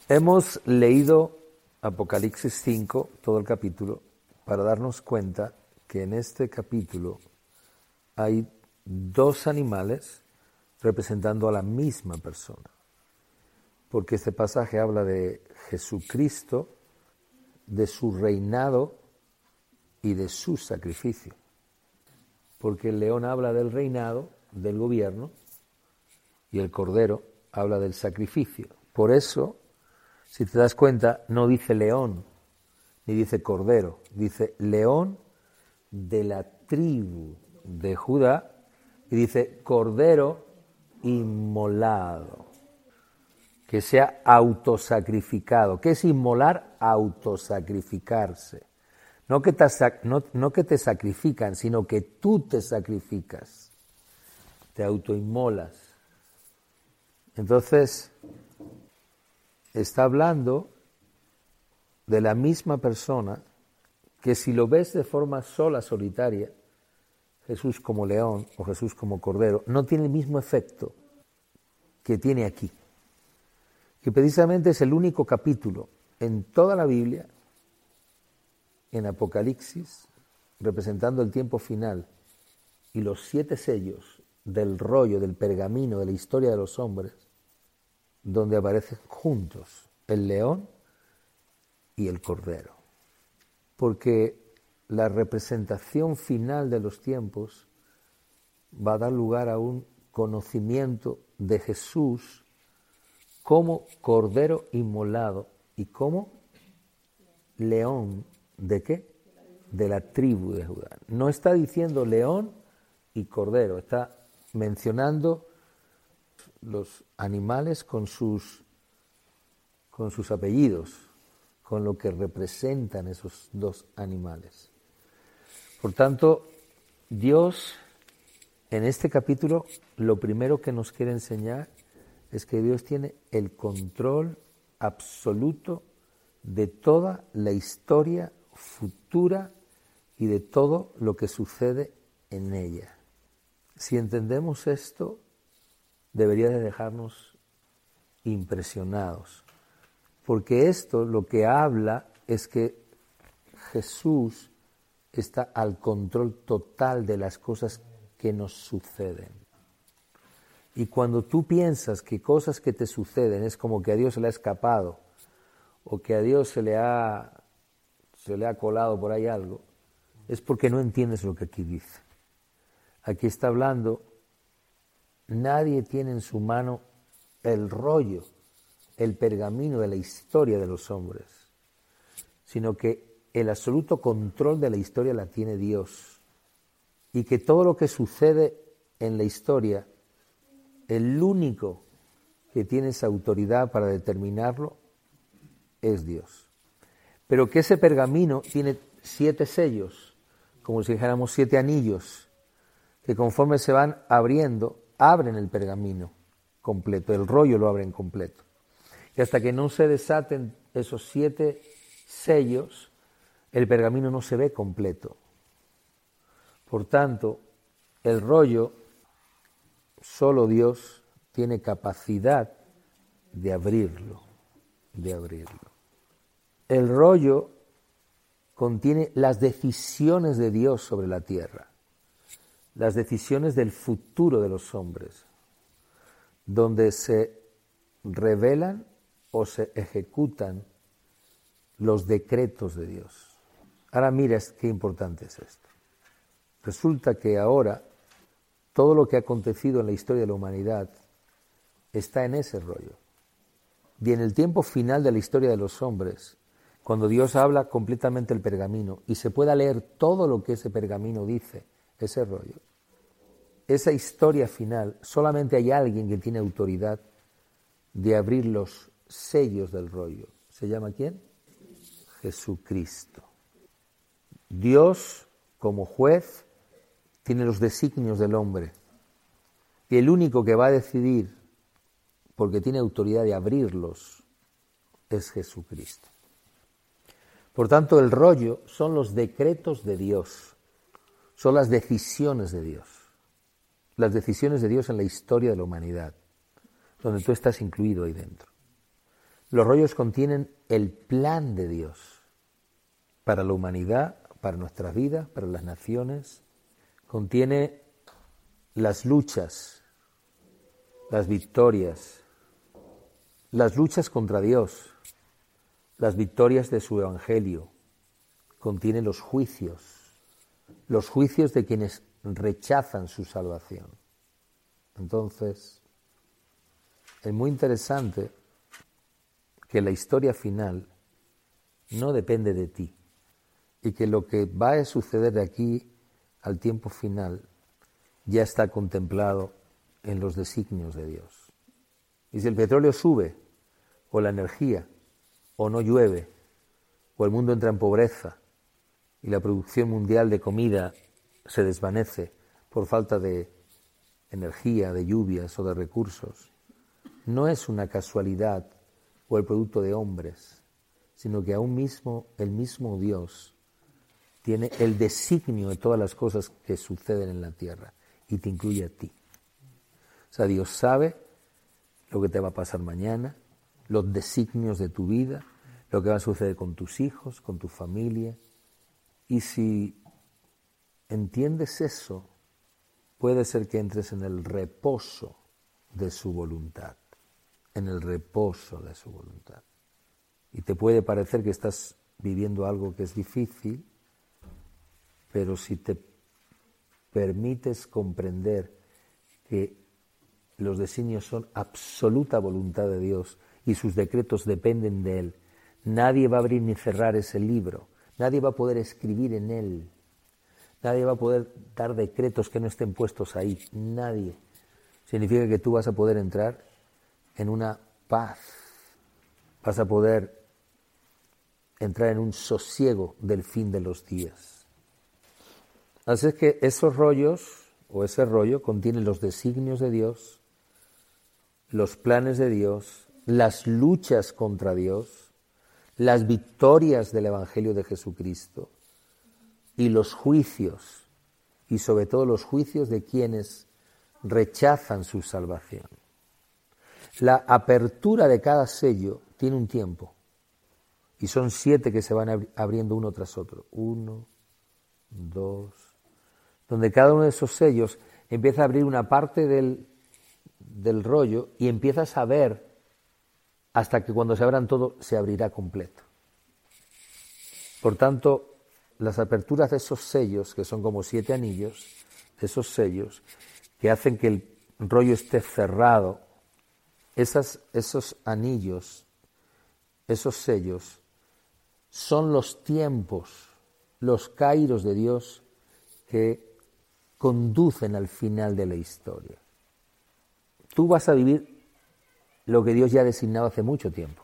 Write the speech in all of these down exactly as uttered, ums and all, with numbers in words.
Hemos leído Apocalipsis cinco, todo el capítulo, para darnos cuenta que en este capítulo hay dos animales representando a la misma persona. Porque este pasaje habla de Jesucristo, de su reinado y de su sacrificio. Porque el león habla del reinado, del gobierno, y el cordero habla del sacrificio. Por eso, si te das cuenta, no dice león, ni dice cordero, dice león de la tribu de Judá, y dice cordero inmolado, que sea autosacrificado. ¿Qué es inmolar? Autosacrificarse. No que, te, no, no que te sacrifican, sino que tú te sacrificas, te autoinmolas. Entonces, está hablando de la misma persona que si lo ves de forma sola, solitaria, Jesús como león o Jesús como cordero, no tiene el mismo efecto que tiene aquí. Que precisamente es el único capítulo en toda la Biblia, en Apocalipsis, representando el tiempo final y los siete sellos del rollo, del pergamino, de la historia de los hombres, donde aparecen juntos el león y el cordero. Porque la representación final de los tiempos va a dar lugar a un conocimiento de Jesús como cordero inmolado y como león, ¿de qué? De la tribu de Judá. No está diciendo león y cordero, está mencionando los animales con sus, con sus apellidos, con lo que representan esos dos animales. Por tanto, Dios en este capítulo lo primero que nos quiere enseñar es que Dios tiene el control absoluto de toda la historia futura y de todo lo que sucede en ella. Si entendemos esto, debería de dejarnos impresionados, porque esto lo que habla es que Jesús está al control total de las cosas que nos suceden. Y cuando tú piensas que cosas que te suceden es como que a Dios se le ha escapado o que a Dios se le ha, se le ha colado por ahí algo, es porque no entiendes lo que aquí dice. Aquí está hablando, nadie tiene en su mano el rollo, el pergamino de la historia de los hombres, sino que el absoluto control de la historia la tiene Dios. Y que todo lo que sucede en la historia, el único que tiene esa autoridad para determinarlo es Dios. Pero que ese pergamino tiene siete sellos, como si dijéramos siete anillos, que conforme se van abriendo, abren el pergamino completo, el rollo lo abren completo. Y hasta que no se desaten esos siete sellos, el pergamino no se ve completo. Por tanto, el rollo, solo Dios tiene capacidad de abrirlo, de abrirlo. El rollo contiene las decisiones de Dios sobre la tierra, las decisiones del futuro de los hombres, donde se revelan o se ejecutan los decretos de Dios. Ahora mira qué importante es esto. Resulta que ahora todo lo que ha acontecido en la historia de la humanidad está en ese rollo. Y en el tiempo final de la historia de los hombres, cuando Dios habla completamente el pergamino y se pueda leer todo lo que ese pergamino dice, ese rollo, esa historia final, solamente hay alguien que tiene autoridad de abrir los sellos del rollo. ¿Se llama quién? Jesucristo. Dios, como juez, tiene los designios del hombre. Y el único que va a decidir, porque tiene autoridad de abrirlos, es Jesucristo. Por tanto, el rollo son los decretos de Dios, son las decisiones de Dios, las decisiones de Dios en la historia de la humanidad, donde tú estás incluido ahí dentro. Los rollos contienen el plan de Dios para la humanidad, para nuestras vidas, para las naciones. Contiene las luchas, las victorias, las luchas contra Dios, las victorias de su evangelio. Contiene los juicios, los juicios de quienes rechazan su salvación. Entonces, es muy interesante que la historia final no depende de ti y que lo que va a suceder de aquí al tiempo final ya está contemplado en los designios de Dios. Y si el petróleo sube, o la energía, o no llueve, o el mundo entra en pobreza y la producción mundial de comida se desvanece por falta de energía, de lluvias o de recursos, no es una casualidad o el producto de hombres, sino que aún mismo el mismo Dios tiene el designio de todas las cosas que suceden en la tierra y te incluye a ti. O sea, Dios sabe lo que te va a pasar mañana, los designios de tu vida, lo que va a suceder con tus hijos, con tu familia. Y si entiendes eso, puede ser que entres en el reposo de su voluntad, en el reposo de su voluntad. Y te puede parecer que estás viviendo algo que es difícil, pero si te permites comprender que los designios son absoluta voluntad de Dios y sus decretos dependen de Él, nadie va a abrir ni cerrar ese libro, nadie va a poder escribir en él, nadie va a poder dar decretos que no estén puestos ahí, nadie. Significa que tú vas a poder entrar en una paz, vas a poder entrar en un sosiego del fin de los días. Así es que esos rollos, o ese rollo, contiene los designios de Dios, los planes de Dios, las luchas contra Dios, las victorias del Evangelio de Jesucristo y los juicios, y sobre todo los juicios de quienes rechazan su salvación. La apertura de cada sello tiene un tiempo, y son siete que se van abriendo uno tras otro. Uno, dos, donde cada uno de esos sellos empieza a abrir una parte del, del rollo y empiezas a ver hasta que cuando se abran todo se abrirá completo. Por tanto, las aperturas de esos sellos, que son como siete anillos, de esos sellos, que hacen que el rollo esté cerrado, esas, esos anillos, esos sellos, son los tiempos, los kairos de Dios que conducen al final de la historia. Tú vas a vivir lo que Dios ya ha designado hace mucho tiempo.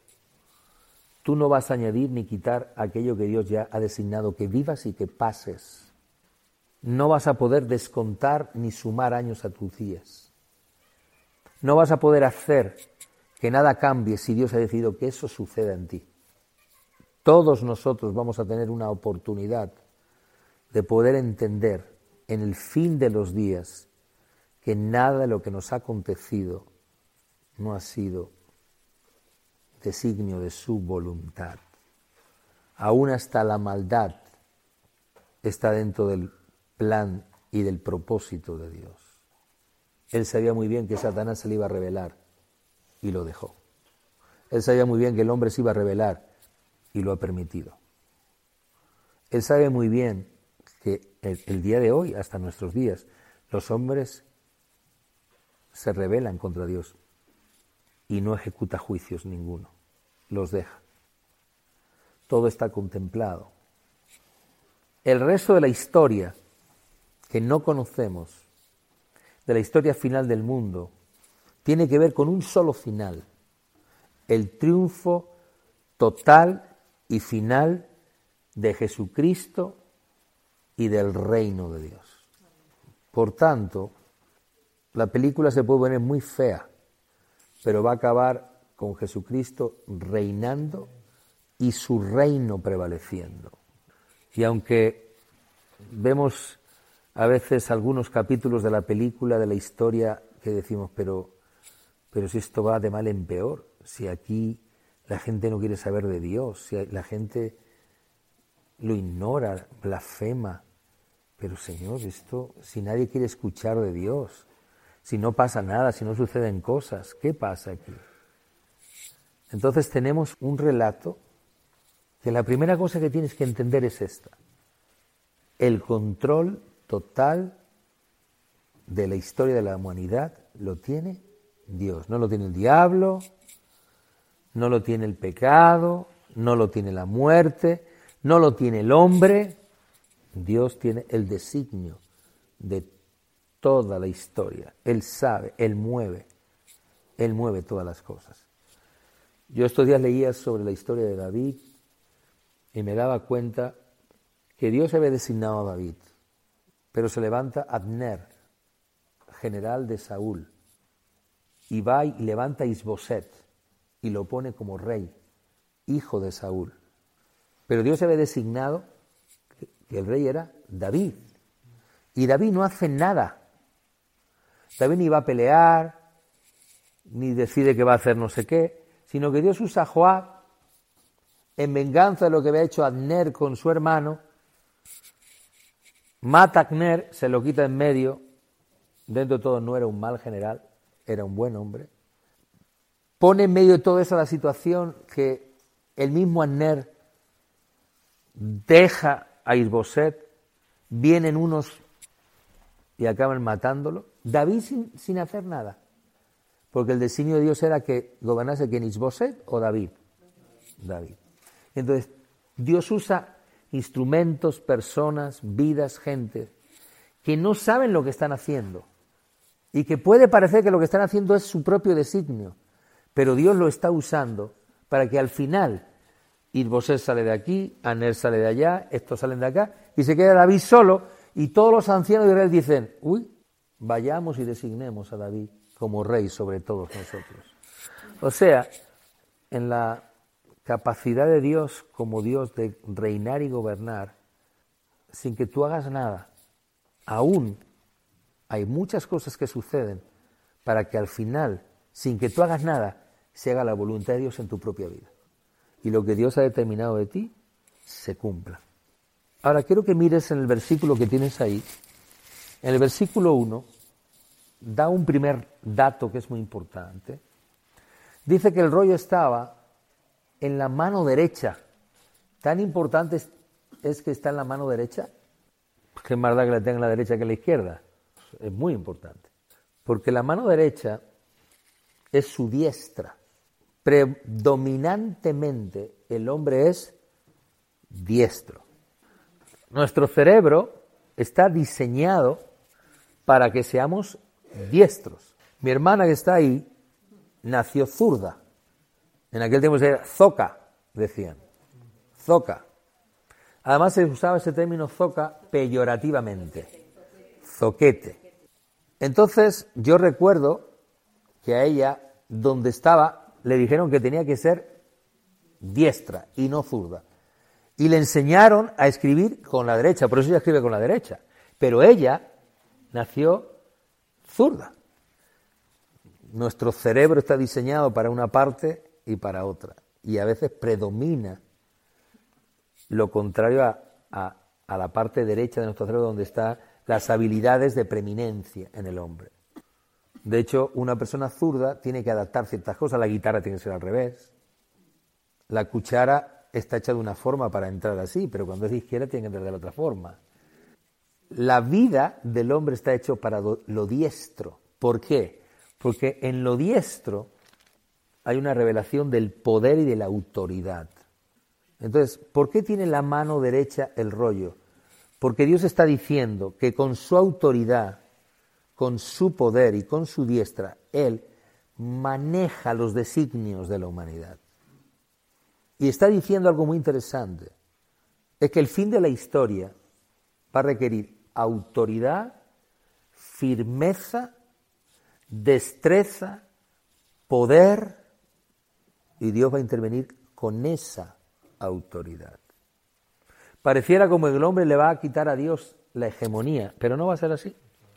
Tú no vas a añadir ni quitar aquello que Dios ya ha designado que vivas y que pases. No vas a poder descontar ni sumar años a tus días. No vas a poder hacer que nada cambie si Dios ha decidido que eso suceda en ti. Todos nosotros vamos a tener una oportunidad de poder entender en el fin de los días que nada de lo que nos ha acontecido no ha sido designio de su voluntad. Aún hasta la maldad está dentro del plan y del propósito de Dios. Él sabía muy bien que Satanás se le iba a revelar y lo dejó. Él sabía muy bien que el hombre se iba a rebelar y lo ha permitido. Él sabe muy bien que el, el día de hoy, hasta nuestros días, los hombres se rebelan contra Dios y no ejecuta juicios ninguno, los deja. Todo está contemplado. El resto de la historia que no conocemos, de la historia final del mundo, tiene que ver con un solo final, el triunfo total y final de Jesucristo y del reino de Dios. Por tanto, la película se puede poner muy fea, pero va a acabar con Jesucristo reinando y su reino prevaleciendo. Y aunque vemos a veces algunos capítulos de la película, de la historia, que decimos, pero, pero si esto va de mal en peor, si aquí La gente no quiere saber de Dios, la gente lo ignora, blasfema. Pero Señor, esto, si nadie quiere escuchar de Dios, si no pasa nada, si no suceden cosas, ¿qué pasa aquí? Entonces tenemos un relato que la primera cosa que tienes que entender es esta: el control total de la historia de la humanidad lo tiene Dios, no lo tiene el diablo, no lo tiene el pecado, no lo tiene la muerte, no lo tiene el hombre. Dios tiene el designio de toda la historia. Él sabe, Él mueve, Él mueve todas las cosas. Yo estos días leía sobre la historia de David y me daba cuenta que Dios había designado a David, pero se levanta Abner, general de Saúl, y va y levanta a Isboset y lo pone como rey, hijo de Saúl. Pero Dios había designado que el rey era David, y David no hace nada. David ni va a pelear, ni decide que va a hacer no sé qué, sino que Dios usa a Joab en venganza de lo que había hecho Abner con su hermano. Mata a Abner, se lo quita en medio. Dentro de todo no era un mal general, era un buen hombre. Pone en medio de todo eso la situación que el mismo Abner deja a Isboset, vienen unos y acaban matándolo. David sin, sin hacer nada, porque el designio de Dios era que gobernase quién, Isboset o David. David. Entonces Dios usa instrumentos, personas, vidas, gente que no saben lo que están haciendo y que puede parecer que lo que están haciendo es su propio designio, pero Dios lo está usando para que al final Isboset sale de aquí, Abner sale de allá, estos salen de acá, y se queda David solo, y todos los ancianos de Israel dicen, uy, vayamos y designemos a David como rey sobre todos nosotros. O sea, en la capacidad de Dios como Dios de reinar y gobernar, sin que tú hagas nada, aún hay muchas cosas que suceden para que al final, sin que tú hagas nada, se haga la voluntad de Dios en tu propia vida. Y lo que Dios ha determinado de ti, se cumpla. Ahora, quiero que mires en el versículo que tienes ahí. En el versículo uno, da un primer dato que es muy importante. Dice que el rollo estaba en la mano derecha. Tan importante es, es que está en la mano derecha. ¿Qué más da que la tenga en la derecha que en la izquierda? Es muy importante. Porque la mano derecha es su diestra. Predominantemente el hombre es diestro. Nuestro cerebro está diseñado para que seamos diestros. Mi hermana que está ahí nació zurda. En aquel tiempo se era zoca, decían. Zoca. Además se usaba ese término zoca peyorativamente. Zoquete. Entonces yo recuerdo que a ella, donde estaba, le dijeron que tenía que ser diestra y no zurda. Y le enseñaron a escribir con la derecha, por eso ella escribe con la derecha. Pero ella nació zurda. Nuestro cerebro está diseñado para una parte y para otra. Y a veces predomina lo contrario a, a, a la parte derecha de nuestro cerebro, donde están las habilidades de preeminencia en el hombre. De hecho, una persona zurda tiene que adaptar ciertas cosas. La guitarra tiene que ser al revés. La cuchara está hecha de una forma para entrar así, pero cuando es de izquierda tiene que entrar de la otra forma. La vida del hombre está hecho para lo diestro. ¿Por qué? Porque en lo diestro hay una revelación del poder y de la autoridad. Entonces, ¿por qué tiene la mano derecha el rollo? Porque Dios está diciendo que con su autoridad, con su poder y con su diestra, Él maneja los designios de la humanidad. Y está diciendo algo muy interesante, es que el fin de la historia va a requerir autoridad, firmeza, destreza, poder, y Dios va a intervenir con esa autoridad. Pareciera como el hombre le va a quitar a Dios la hegemonía, pero no va a ser así.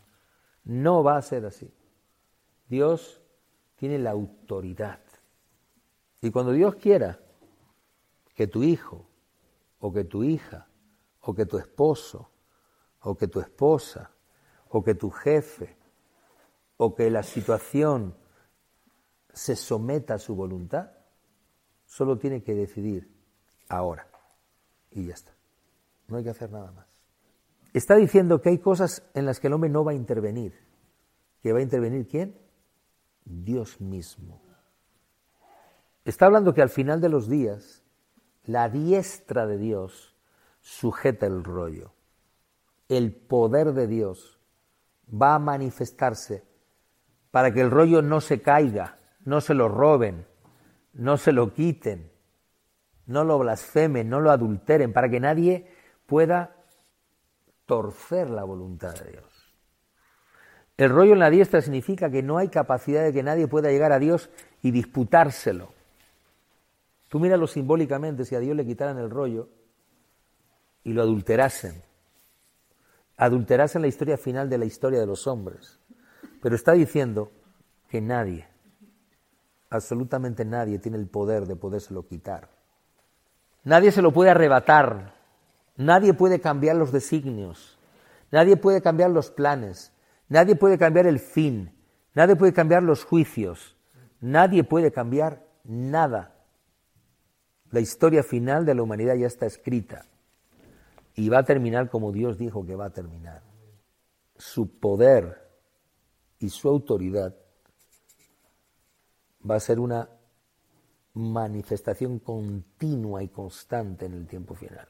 No va a ser así. Dios tiene la autoridad. Y cuando Dios quiera que tu hijo, o que tu hija, o que tu esposo, o que tu esposa, o que tu jefe, o que la situación se someta a su voluntad, solo tiene que decidir ahora. Y ya está. No hay que hacer nada más. Está diciendo que hay cosas en las que el hombre no va a intervenir. ¿Que va a intervenir quién? Dios mismo. Está hablando que al final de los días, la diestra de Dios sujeta el rollo. El poder de Dios va a manifestarse para que el rollo no se caiga, no se lo roben, no se lo quiten, no lo blasfemen, no lo adulteren, para que nadie pueda torcer la voluntad de Dios. El rollo en la diestra significa que no hay capacidad de que nadie pueda llegar a Dios y disputárselo. Tú míralo simbólicamente, si a Dios le quitaran el rollo y lo adulterasen. Adulterasen la historia final de la historia de los hombres. Pero está diciendo que nadie, absolutamente nadie, tiene el poder de podérselo quitar. Nadie se lo puede arrebatar. Nadie puede cambiar los designios. Nadie puede cambiar los planes. Nadie puede cambiar el fin. Nadie puede cambiar los juicios. Nadie puede cambiar nada. La historia final de la humanidad ya está escrita y va a terminar como Dios dijo que va a terminar. Su poder y su autoridad va a ser una manifestación continua y constante en el tiempo final.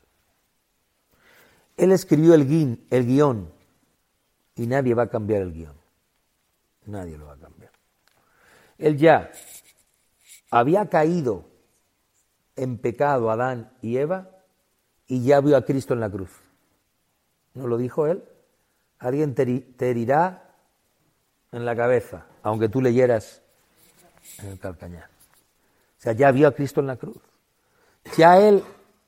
Él escribió el, guin, el guión y nadie va a cambiar el guión. Nadie lo va a cambiar. Él ya había caído en pecado Adán y Eva y ya vio a Cristo en la cruz. ¿No lo dijo él? Alguien te, te herirá en la cabeza, aunque tú leyeras en el calcañar. O sea, ya vio a Cristo en la cruz. Ya él,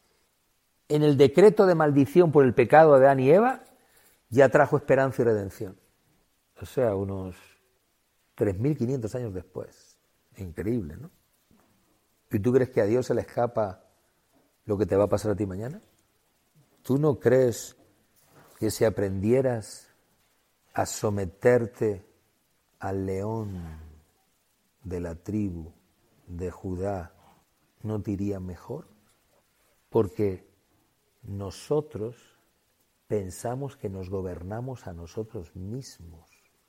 en el decreto de maldición por el pecado de Adán y Eva, ya trajo esperanza y redención. O sea, unos tres mil quinientos años después. Increíble, ¿no? ¿Y tú crees que a Dios se le escapa lo que te va a pasar a ti mañana? ¿Tú no crees que si aprendieras a someterte al león de la tribu de Judá, no te iría mejor? Porque nosotros pensamos que nos gobernamos a nosotros mismos.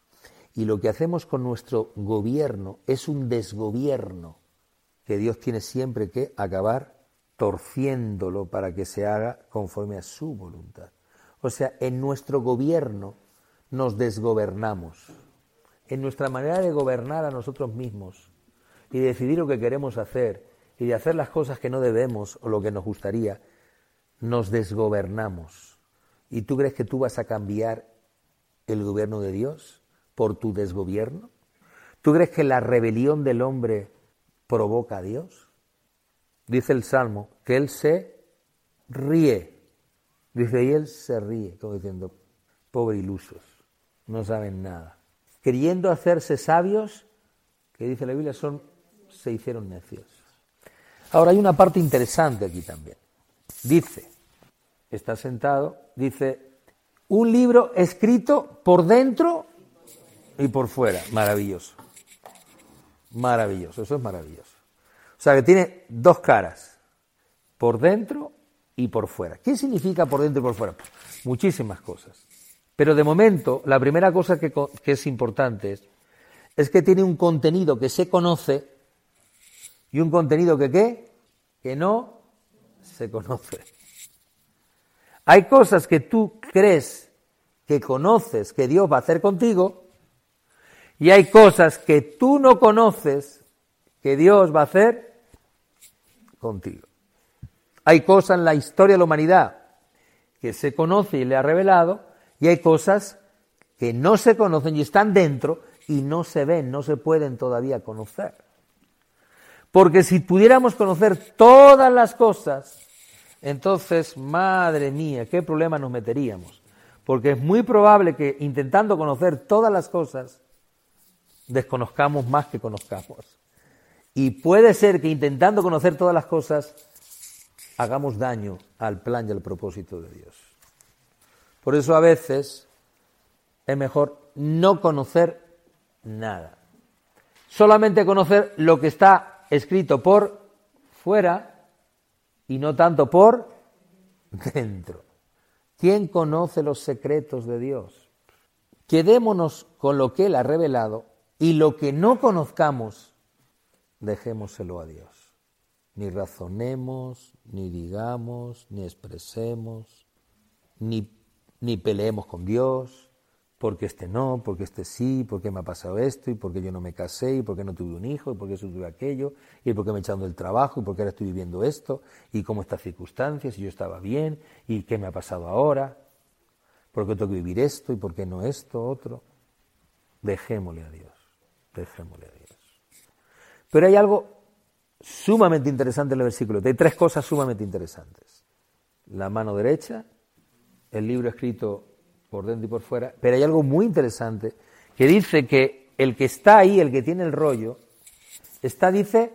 Y lo que hacemos con nuestro gobierno es un desgobierno que Dios tiene siempre que acabar torciéndolo para que se haga conforme a su voluntad. O sea, en nuestro gobierno nos desgobernamos. En nuestra manera de gobernar a nosotros mismos y de decidir lo que queremos hacer y de hacer las cosas que no debemos o lo que nos gustaría, nos desgobernamos. ¿Y tú crees que tú vas a cambiar el gobierno de Dios por tu desgobierno? ¿Tú crees que la rebelión del hombre provoca a Dios? Dice el Salmo que Él se ríe. Dice, y Él se ríe, como diciendo, pobre ilusos, no saben nada. Queriendo hacerse sabios, que dice la Biblia, son, se hicieron necios. Ahora hay una parte interesante aquí también. Dice, está sentado, dice, un libro escrito por dentro y por fuera. Maravilloso. Maravilloso, eso es maravilloso. O sea que tiene dos caras, por dentro y por fuera. ¿Qué significa por dentro y por fuera? Pues muchísimas cosas. Pero de momento, la primera cosa que, que es importante es, es que tiene un contenido que se conoce y un contenido que ¿qué? Que no se conoce. Hay cosas que tú crees que conoces que Dios va a hacer contigo y hay cosas que tú no conoces que Dios va a hacer contigo. Hay cosas en la historia de la humanidad que se conoce y le ha revelado y hay cosas que no se conocen y están dentro y no se ven, no se pueden todavía conocer. Porque si pudiéramos conocer todas las cosas, entonces, madre mía, qué problema nos meteríamos. Porque es muy probable que intentando conocer todas las cosas, desconozcamos más que conozcamos. Y puede ser que intentando conocer todas las cosas hagamos daño al plan y al propósito de Dios. Por eso a veces es mejor no conocer nada. Solamente conocer lo que está escrito por fuera y no tanto por dentro. ¿Quién conoce los secretos de Dios? Quedémonos con lo que Él ha revelado y lo que no conozcamos, dejémoselo a Dios. Ni razonemos, ni digamos, ni expresemos, ni, ni peleemos con Dios, porque este no, porque este sí, porque me ha pasado esto, y porque yo no me casé, y porque no tuve un hijo, y porque tuve aquello, y porque me he echado del trabajo, y porque ahora estoy viviendo esto, y cómo estas circunstancias, y yo estaba bien, y qué me ha pasado ahora, porque tengo que vivir esto, y por qué no esto, otro. Dejémosle a Dios, dejémosle a Dios. Pero hay algo sumamente interesante en el versículo. Hay tres cosas sumamente interesantes. La mano derecha, el libro escrito por dentro y por fuera, pero hay algo muy interesante que dice que el que está ahí, el que tiene el rollo, está, dice,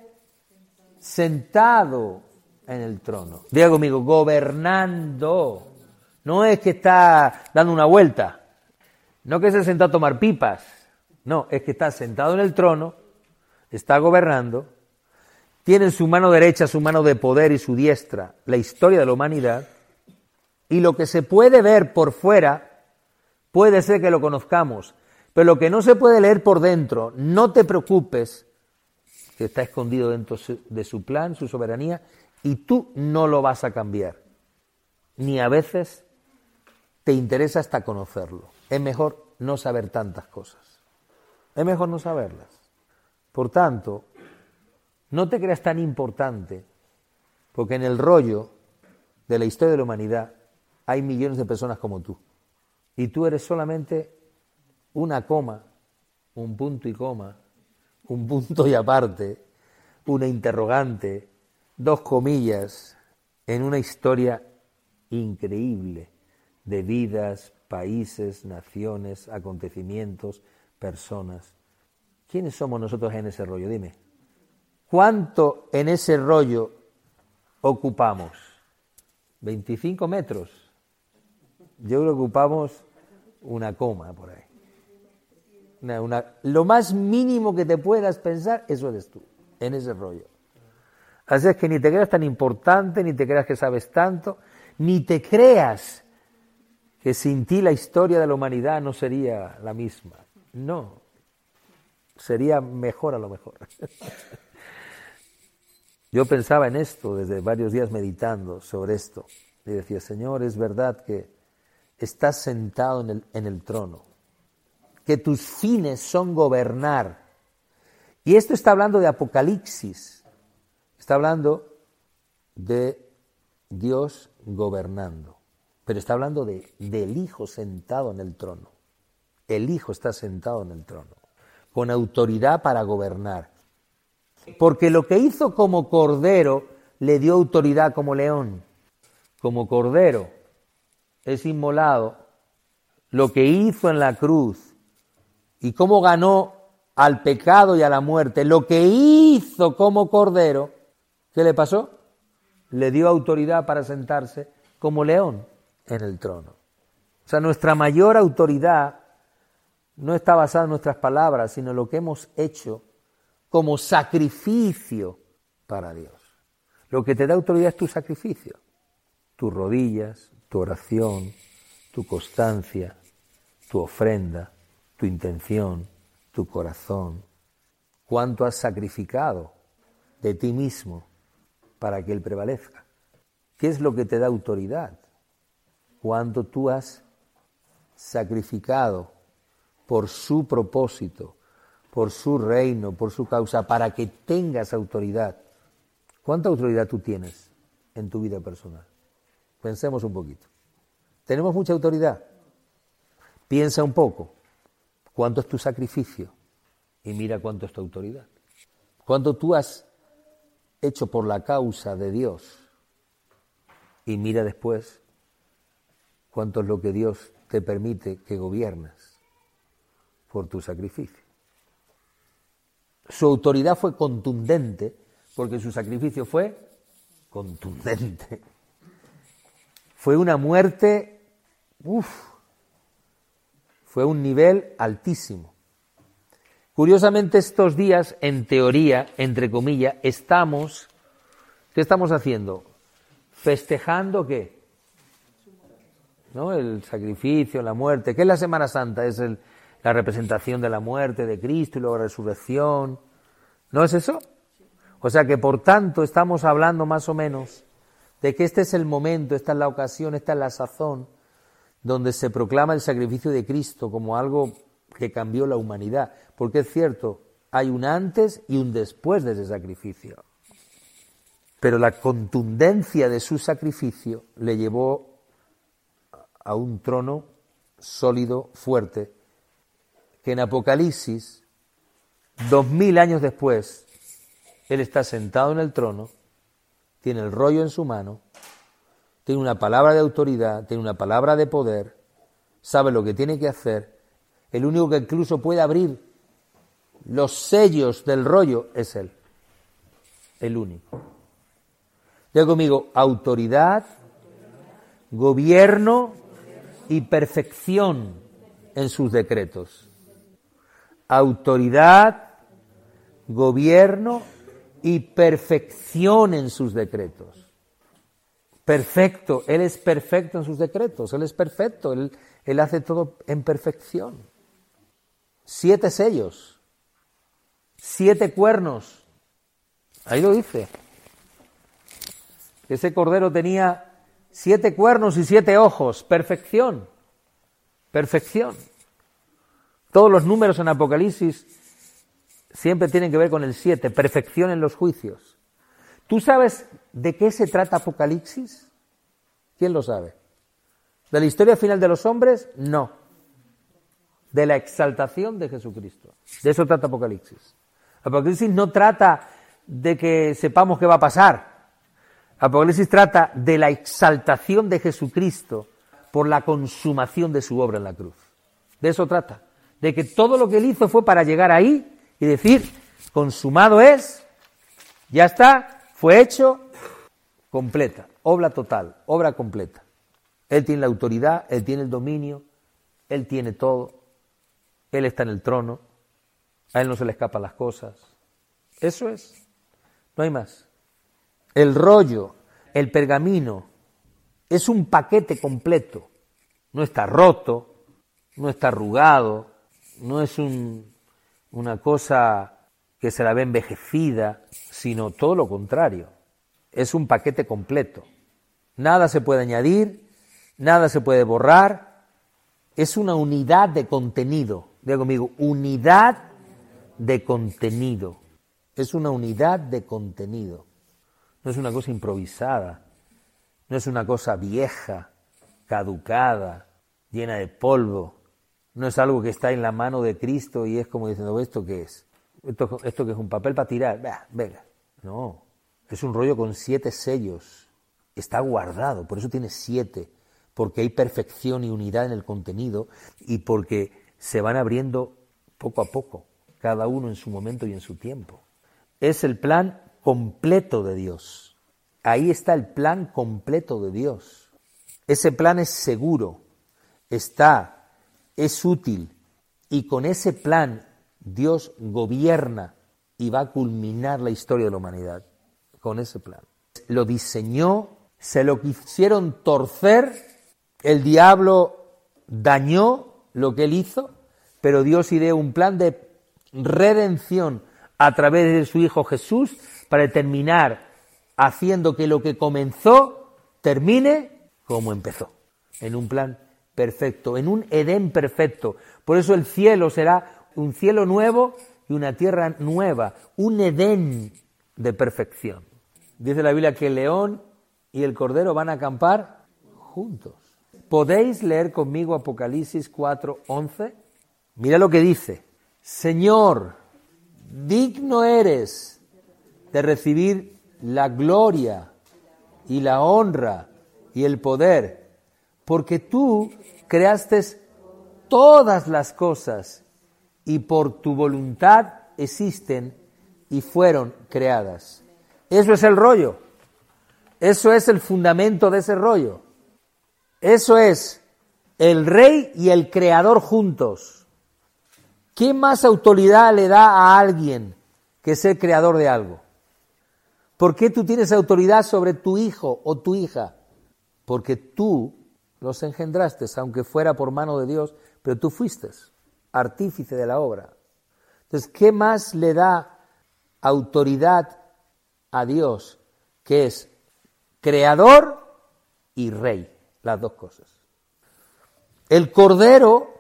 sentado en el trono. Diga conmigo, gobernando. No es que está dando una vuelta, no que se sentado a tomar pipas, no, es que está sentado en el trono, está gobernando, tiene en su mano derecha su mano de poder y su diestra la historia de la humanidad, y lo que se puede ver por fuera puede ser que lo conozcamos, pero lo que no se puede leer por dentro, no te preocupes, que está escondido dentro de su plan, su soberanía, y tú no lo vas a cambiar, ni a veces te interesa hasta conocerlo. Es mejor no saber tantas cosas, es mejor no saberlas. Por tanto, no te creas tan importante, porque en el rollo de la historia de la humanidad hay millones de personas como tú. Y tú eres solamente una coma, un punto y coma, un punto y aparte, una interrogante, dos comillas, en una historia increíble de vidas, países, naciones, acontecimientos, personas. ¿Quiénes somos nosotros en ese rollo? Dime. ¿Cuánto en ese rollo ocupamos? ¿veinticinco metros? Yo creo que ocupamos una coma por ahí. Una, una, lo más mínimo que te puedas pensar, eso eres tú, en ese rollo. Así es que ni te creas tan importante, ni te creas que sabes tanto, ni te creas que sin ti la historia de la humanidad no sería la misma. No, sería mejor a lo mejor. Yo pensaba en esto desde varios días meditando sobre esto. Y decía, Señor, es verdad que estás sentado en el, en el trono, que tus fines son gobernar. Y esto está hablando de Apocalipsis, está hablando de Dios gobernando, pero está hablando de, del Hijo sentado en el trono. El Hijo está sentado en el trono, con autoridad para gobernar. Porque lo que hizo como cordero le dio autoridad como león. Como cordero es inmolado, lo que hizo en la cruz y cómo ganó al pecado y a la muerte, lo que hizo como cordero, ¿qué le pasó? Le dio autoridad para sentarse como león en el trono. O sea, nuestra mayor autoridad no está basada en nuestras palabras, sino en lo que hemos hecho como sacrificio para Dios. Lo que te da autoridad es tu sacrificio, tus rodillas, tu oración, tu constancia, tu ofrenda, tu intención, tu corazón. ¿Cuánto has sacrificado de ti mismo para que Él prevalezca? ¿Qué es lo que te da autoridad? ¿Cuánto tú has sacrificado por su propósito, por su reino, por su causa, para que tengas autoridad? ¿Cuánta autoridad tú tienes en tu vida personal? Pensemos un poquito. ¿Tenemos mucha autoridad? Piensa un poco. ¿Cuánto es tu sacrificio? Y mira cuánto es tu autoridad. ¿Cuánto tú has hecho por la causa de Dios? Y mira después cuánto es lo que Dios te permite que gobiernes por tu sacrificio. Su autoridad fue contundente, porque su sacrificio fue contundente. Fue una muerte, uff, fue un nivel altísimo. Curiosamente, estos días, en teoría, entre comillas, estamos, ¿qué estamos haciendo? Festejando ¿qué? ¿No? El sacrificio, la muerte. ¿Qué es la Semana Santa? Es el, la representación de la muerte de Cristo y luego la resurrección. ¿No es eso? O sea que, por tanto, estamos hablando más o menos de que este es el momento, esta es la ocasión, esta es la sazón, donde se proclama el sacrificio de Cristo como algo que cambió la humanidad. Porque es cierto, hay un antes y un después de ese sacrificio. Pero la contundencia de su sacrificio le llevó a un trono sólido, fuerte, que en Apocalipsis, dos mil años después, Él está sentado en el trono, tiene el rollo en su mano, tiene una palabra de autoridad, tiene una palabra de poder, sabe lo que tiene que hacer. El único que incluso puede abrir los sellos del rollo es Él, el único. Diga conmigo, autoridad, gobierno y perfección en sus decretos. Autoridad, gobierno y perfección en sus decretos. Perfecto, Él es perfecto en sus decretos, Él es perfecto, Él, él hace todo en perfección. Siete sellos, siete cuernos, ahí lo dice. Ese cordero tenía siete cuernos y siete ojos, perfección, perfección. Todos los números en Apocalipsis siempre tienen que ver con el siete, perfección en los juicios. ¿Tú sabes de qué se trata Apocalipsis? ¿Quién lo sabe? ¿De la historia final de los hombres? No. De la exaltación de Jesucristo. De eso trata Apocalipsis. Apocalipsis no trata de que sepamos qué va a pasar. Apocalipsis trata de la exaltación de Jesucristo por la consumación de su obra en la cruz. De eso trata. De que todo lo que Él hizo fue para llegar ahí y decir, consumado es, ya está, fue hecho, completa, obra total, obra completa. Él tiene la autoridad, Él tiene el dominio, Él tiene todo, Él está en el trono, a Él no se le escapan las cosas. Eso es, no hay más. El rollo, el pergamino, es un paquete completo. No está roto, no está arrugado, no es un, una cosa que se la ve envejecida, sino todo lo contrario. Es un paquete completo. Nada se puede añadir, nada se puede borrar. Es una unidad de contenido. Diga conmigo, unidad de contenido. Es una unidad de contenido. No es una cosa improvisada, no es una cosa vieja, caducada, llena de polvo. No es algo que está en la mano de Cristo y es como diciendo, ¿esto qué es? ¿Esto, esto que es un papel para tirar? Bah, venga. No, es un rollo con siete sellos. Está guardado, por eso tiene siete, porque hay perfección y unidad en el contenido y porque se van abriendo poco a poco, cada uno en su momento y en su tiempo. Es el plan completo de Dios. Ahí está el plan completo de Dios. Ese plan es seguro, está, es útil, y con ese plan Dios gobierna y va a culminar la historia de la humanidad. Con ese plan. Lo diseñó, se lo quisieron torcer, el diablo dañó lo que él hizo, pero Dios ideó un plan de redención a través de su Hijo Jesús para terminar haciendo que lo que comenzó termine como empezó, en un plan perfecto, en un Edén perfecto. Por eso el cielo será un cielo nuevo y una tierra nueva, un Edén de perfección. Dice la Biblia que el león y el cordero van a acampar juntos. ¿Podéis leer conmigo Apocalipsis cuatro once? Mira lo que dice. Señor, digno eres de recibir la gloria y la honra y el poder, porque tú creaste todas las cosas y por tu voluntad existen y fueron creadas. Eso es el rollo. Eso es el fundamento de ese rollo. Eso es el rey y el creador juntos. ¿Qué más autoridad le da a alguien que ser creador de algo? ¿Por qué tú tienes autoridad sobre tu hijo o tu hija? Porque tú los engendraste, aunque fuera por mano de Dios, pero tú fuiste artífice de la obra. Entonces, ¿qué más le da autoridad a Dios, que es creador y rey? Las dos cosas. El Cordero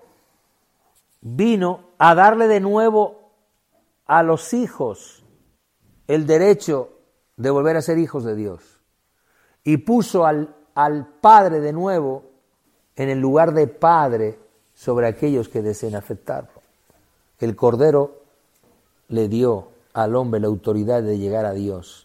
vino a darle de nuevo a los hijos el derecho de volver a ser hijos de Dios. Y puso al, al Padre de nuevo en el lugar de Padre sobre aquellos que deseen aceptarlo. El Cordero le dio al hombre la autoridad de llegar a Dios.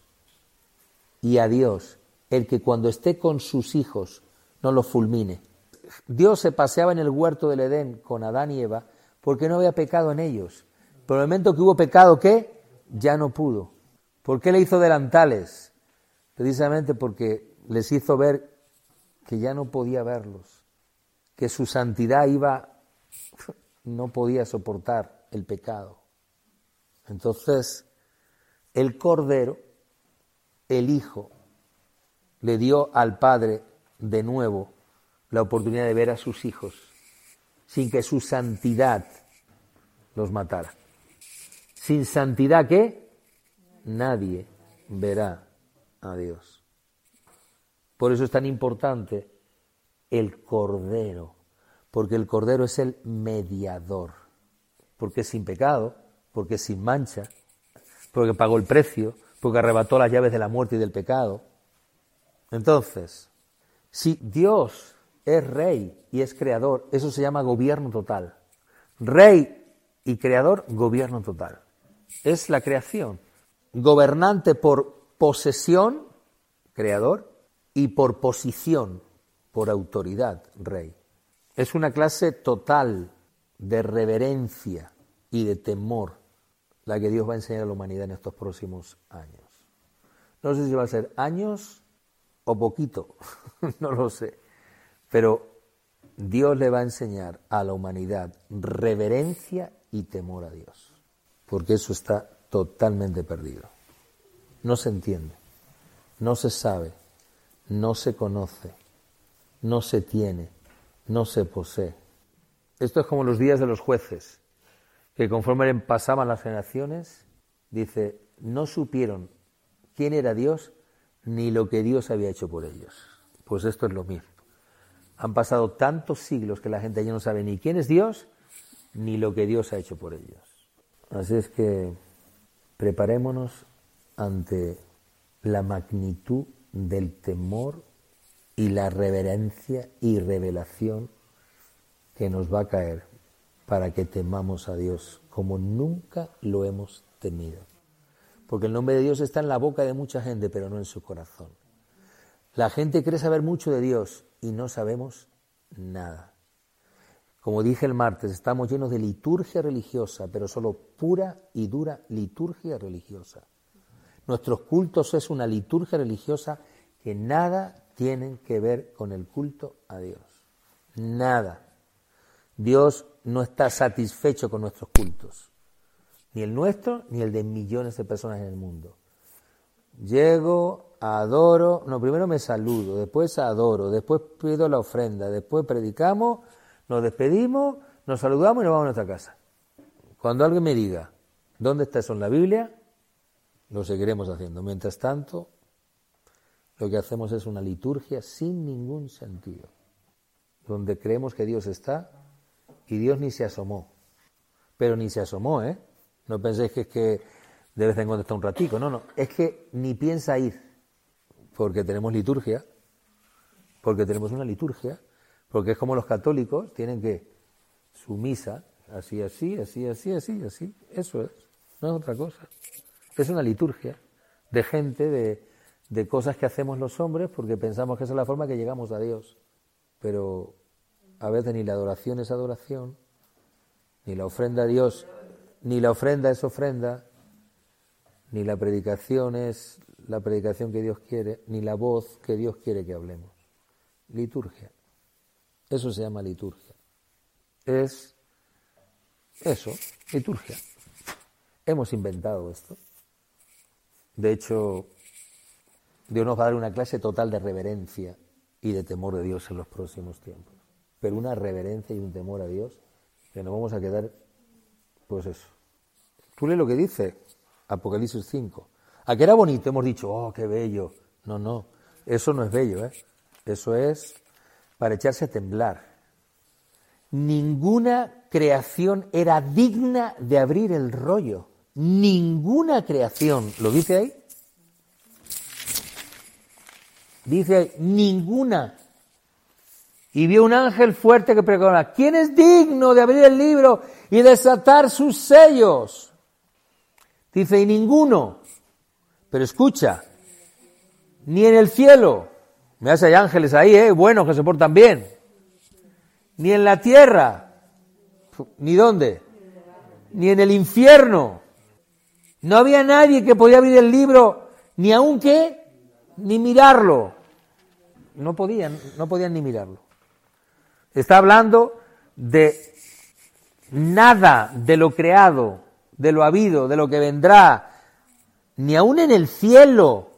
Y a Dios, el que cuando esté con sus hijos no los fulmine. Dios se paseaba en el huerto del Edén con Adán y Eva porque no había pecado en ellos. Pero el momento que hubo pecado, ¿qué? Ya no pudo. ¿Por qué le hizo delantales? Precisamente porque les hizo ver que ya no podía verlos, que su santidad iba, no podía soportar el pecado. Entonces, el Cordero, el Hijo, le dio al Padre de nuevo la oportunidad de ver a sus hijos sin que su santidad los matara. Sin santidad, ¿qué? Nadie verá a Dios. Por eso es tan importante el Cordero, porque el Cordero es el mediador, porque es sin pecado, porque es sin mancha, porque pagó el precio, porque arrebató las llaves de la muerte y del pecado. Entonces, si Dios es rey y es creador, eso se llama gobierno total. Rey y creador, gobierno total. Es la creación. Gobernante por posesión, creador, y por posición, por autoridad, rey. Es una clase total de reverencia y de temor la que Dios va a enseñar a la humanidad en estos próximos años. No sé si va a ser años o poquito, no lo sé, pero Dios le va a enseñar a la humanidad reverencia y temor a Dios, porque eso está totalmente perdido. No se entiende, no se sabe, no se conoce, no se tiene, no se posee. Esto es como los días de los jueces, que conforme pasaban las generaciones, dice, no supieron quién era Dios ni lo que Dios había hecho por ellos. Pues esto es lo mismo. Han pasado tantos siglos que la gente ya no sabe ni quién es Dios ni lo que Dios ha hecho por ellos. Así es que preparémonos ante la magnitud del temor y la reverencia y revelación que nos va a caer para que temamos a Dios como nunca lo hemos temido. Porque el nombre de Dios está en la boca de mucha gente, pero no en su corazón. La gente cree saber mucho de Dios y no sabemos nada. Como dije el martes, estamos llenos de liturgia religiosa, pero solo pura y dura liturgia religiosa. Nuestros cultos es una liturgia religiosa que nada tienen que ver con el culto a Dios. Nada. Dios no está satisfecho con nuestros cultos. Ni el nuestro, ni el de millones de personas en el mundo. Llego, adoro, no, primero me saludo, después adoro, después pido la ofrenda, después predicamos, nos despedimos, nos saludamos y nos vamos a nuestra casa. Cuando alguien me diga, ¿dónde está eso en la Biblia? Lo seguiremos haciendo. Mientras tanto, lo que hacemos es una liturgia sin ningún sentido, donde creemos que Dios está y Dios ni se asomó. Pero ni se asomó, ¿eh? No penséis que es que de vez en cuando está un ratico, no, no, es que ni piensa ir, porque tenemos liturgia, porque tenemos una liturgia, porque es como los católicos tienen que su misa, así, así, así, así, así, así, eso es, no es otra cosa. Es una liturgia de gente, de, de cosas que hacemos los hombres porque pensamos que esa es la forma que llegamos a Dios, pero a veces ni la adoración es adoración, ni la ofrenda a Dios, ni la ofrenda es ofrenda, ni la predicación es la predicación que Dios quiere, ni la voz que Dios quiere que hablemos. Liturgia. Eso se llama liturgia. Es eso, liturgia. Hemos inventado esto. De hecho, Dios nos va a dar una clase total de reverencia y de temor de Dios en los próximos tiempos. Pero una reverencia y un temor a Dios que nos vamos a quedar, pues eso. Tú lees lo que dice Apocalipsis cinco. ¿A qué era bonito? Hemos dicho, oh, qué bello. No, no, eso no es bello, ¿eh? Eso es para echarse a temblar. Ninguna creación era digna de abrir el rollo. Ninguna creación. ¿Lo dice ahí? Dice ahí, ninguna. Y vio un ángel fuerte que pregonaba, ¿quién es digno de abrir el libro y desatar sus sellos? Dice, y ninguno. Pero escucha, ni en el cielo, me hace hay ángeles ahí, eh, buenos que se portan bien, ni en la tierra, ni dónde, ni en el infierno. No había nadie que podía abrir el libro, ni aun que, ni mirarlo. No podían, no podían ni mirarlo. Está hablando de nada de lo creado, de lo habido, de lo que vendrá, ni aun en el cielo.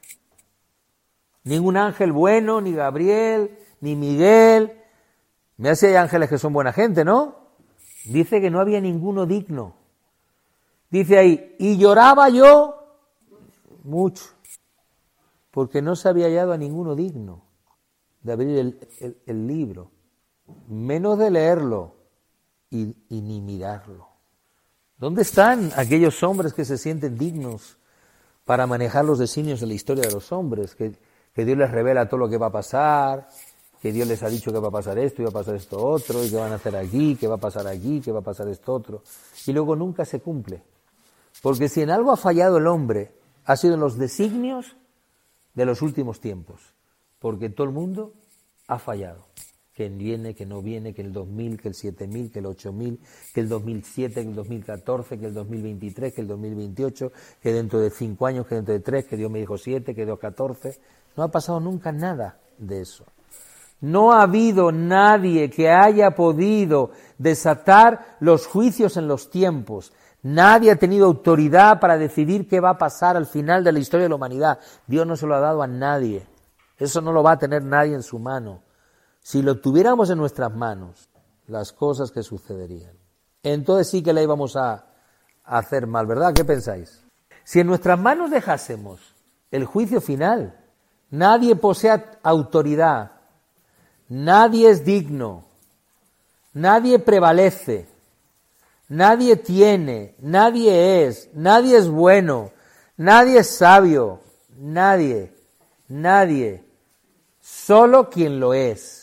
Ningún ángel bueno, ni Gabriel, ni Miguel. Me hace hay ángeles que son buena gente, ¿no? Dice que no había ninguno digno. Dice ahí, y lloraba yo mucho, porque no se había hallado a ninguno digno de abrir el, el, el libro, menos de leerlo y, y ni mirarlo. ¿Dónde están aquellos hombres que se sienten dignos para manejar los designios de la historia de los hombres? Que, que Dios les revela todo lo que va a pasar, que Dios les ha dicho que va a pasar esto y va a pasar esto otro, y que van a hacer aquí, que va a pasar aquí, que va a pasar esto otro, y luego nunca se cumple. Porque si en algo ha fallado el hombre, ha sido en los designios de los últimos tiempos, porque todo el mundo ha fallado. Que viene, que no viene, que el dos mil, que el siete mil, que el ocho mil, que el dos mil siete, que el dos mil catorce, que el dos mil veintitrés, que el dos mil veintiocho, que dentro de cinco años, que dentro de tres, que Dios me dijo siete, que Dios catorce. No ha pasado nunca nada de eso. No ha habido nadie que haya podido desatar los juicios en los tiempos. Nadie ha tenido autoridad para decidir qué va a pasar al final de la historia de la humanidad. Dios no se lo ha dado a nadie. Eso no lo va a tener nadie en su mano. Si lo tuviéramos en nuestras manos, las cosas que sucederían, entonces sí que la íbamos a, a hacer mal, ¿verdad? ¿Qué pensáis? Si en nuestras manos dejásemos el juicio final, nadie posee autoridad, nadie es digno, nadie prevalece, nadie tiene, nadie es, nadie es bueno, nadie es sabio, nadie, nadie, solo quien lo es.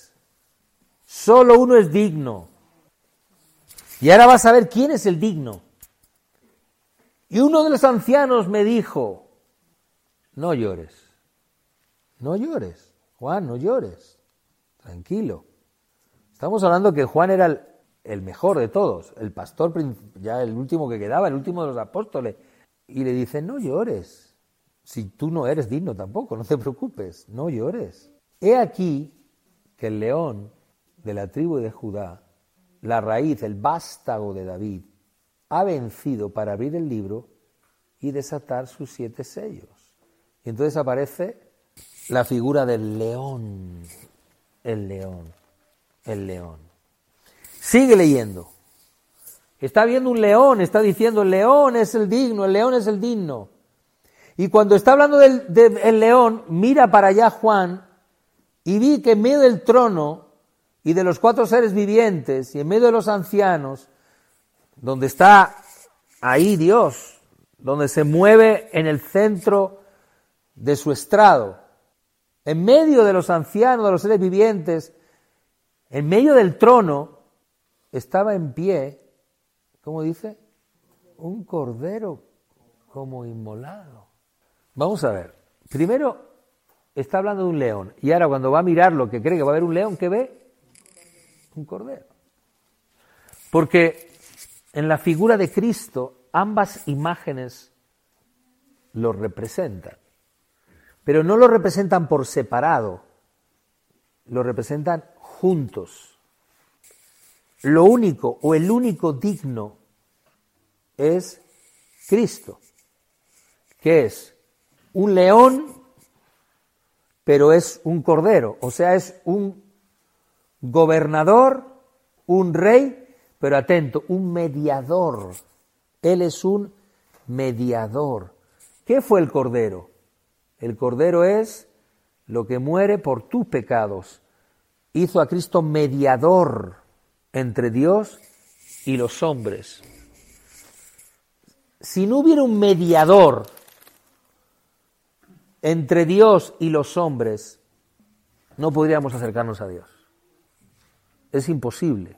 Solo uno es digno. Y ahora vas a ver quién es el digno. Y uno de los ancianos me dijo, no llores, no llores, Juan, no llores, tranquilo. Estamos hablando que Juan era el, el mejor de todos, el pastor, ya el último que quedaba, el último de los apóstoles. Y le dice, no llores, si tú no eres digno tampoco, no te preocupes, no llores. He aquí que el león de la tribu de Judá, la raíz, el vástago de David, ha vencido para abrir el libro y desatar sus siete sellos. Y entonces aparece la figura del león, el león, el león. Sigue leyendo. Está viendo un león, está diciendo, el león es el digno, el león es el digno. Y cuando está hablando del, del león, mira para allá Juan y vi que en medio del trono y de los cuatro seres vivientes, y en medio de los ancianos, donde está ahí Dios, donde se mueve en el centro de su estrado, en medio de los ancianos, de los seres vivientes, en medio del trono, estaba en pie, ¿cómo dice? Un cordero como inmolado. Vamos a ver, primero está hablando de un león, y ahora cuando va a mirar lo que cree que va a haber un león, ¿qué ve? Un cordero. Porque en la figura de Cristo ambas imágenes los representan. Pero no los representan por separado, los representan juntos. Lo único o el único digno es Cristo, que es un león, pero es un cordero, o sea, es un gobernador, un rey, pero atento, un mediador. Él es un mediador. ¿Qué fue el cordero? El cordero es lo que muere por tus pecados. Hizo a Cristo mediador entre Dios y los hombres. Si no hubiera un mediador entre Dios y los hombres, no podríamos acercarnos a Dios. Es imposible.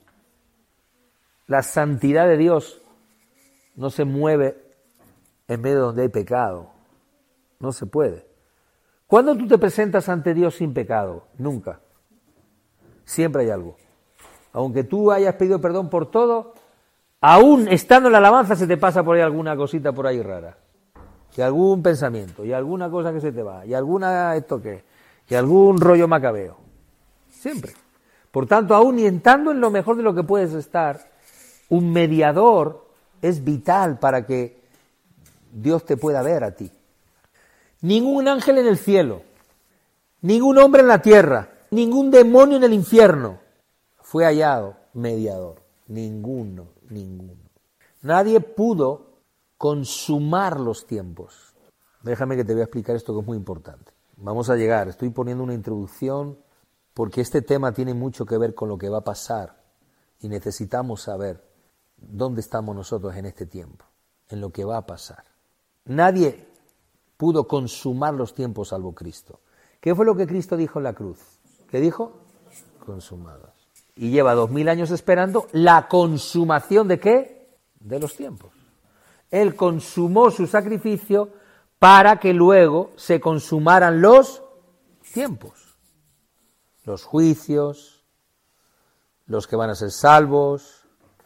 La santidad de Dios no se mueve en medio de donde hay pecado. No se puede. ¿Cuándo tú te presentas ante Dios sin pecado? Nunca. Siempre hay algo. Aunque tú hayas pedido perdón por todo, aún estando en la alabanza se te pasa por ahí alguna cosita por ahí rara. Y algún pensamiento, y alguna cosa que se te va, y alguna esto qué, y algún rollo macabeo. Siempre. Por tanto, aún y estando en lo mejor de lo que puedes estar, un mediador es vital para que Dios te pueda ver a ti. Ningún ángel en el cielo, ningún hombre en la tierra, ningún demonio en el infierno fue hallado mediador. Ninguno, ninguno. Nadie pudo consumar los tiempos. Déjame que te voy a explicar esto que es muy importante. Vamos a llegar, estoy poniendo una introducción porque este tema tiene mucho que ver con lo que va a pasar y necesitamos saber dónde estamos nosotros en este tiempo, en lo que va a pasar. Nadie pudo consumar los tiempos salvo Cristo. ¿Qué fue lo que Cristo dijo en la cruz? ¿Qué dijo? Consumados. Y lleva dos mil años esperando la consumación ¿de qué? De los tiempos. Él consumó su sacrificio para que luego se consumaran los tiempos. Los juicios, los que van a ser salvos,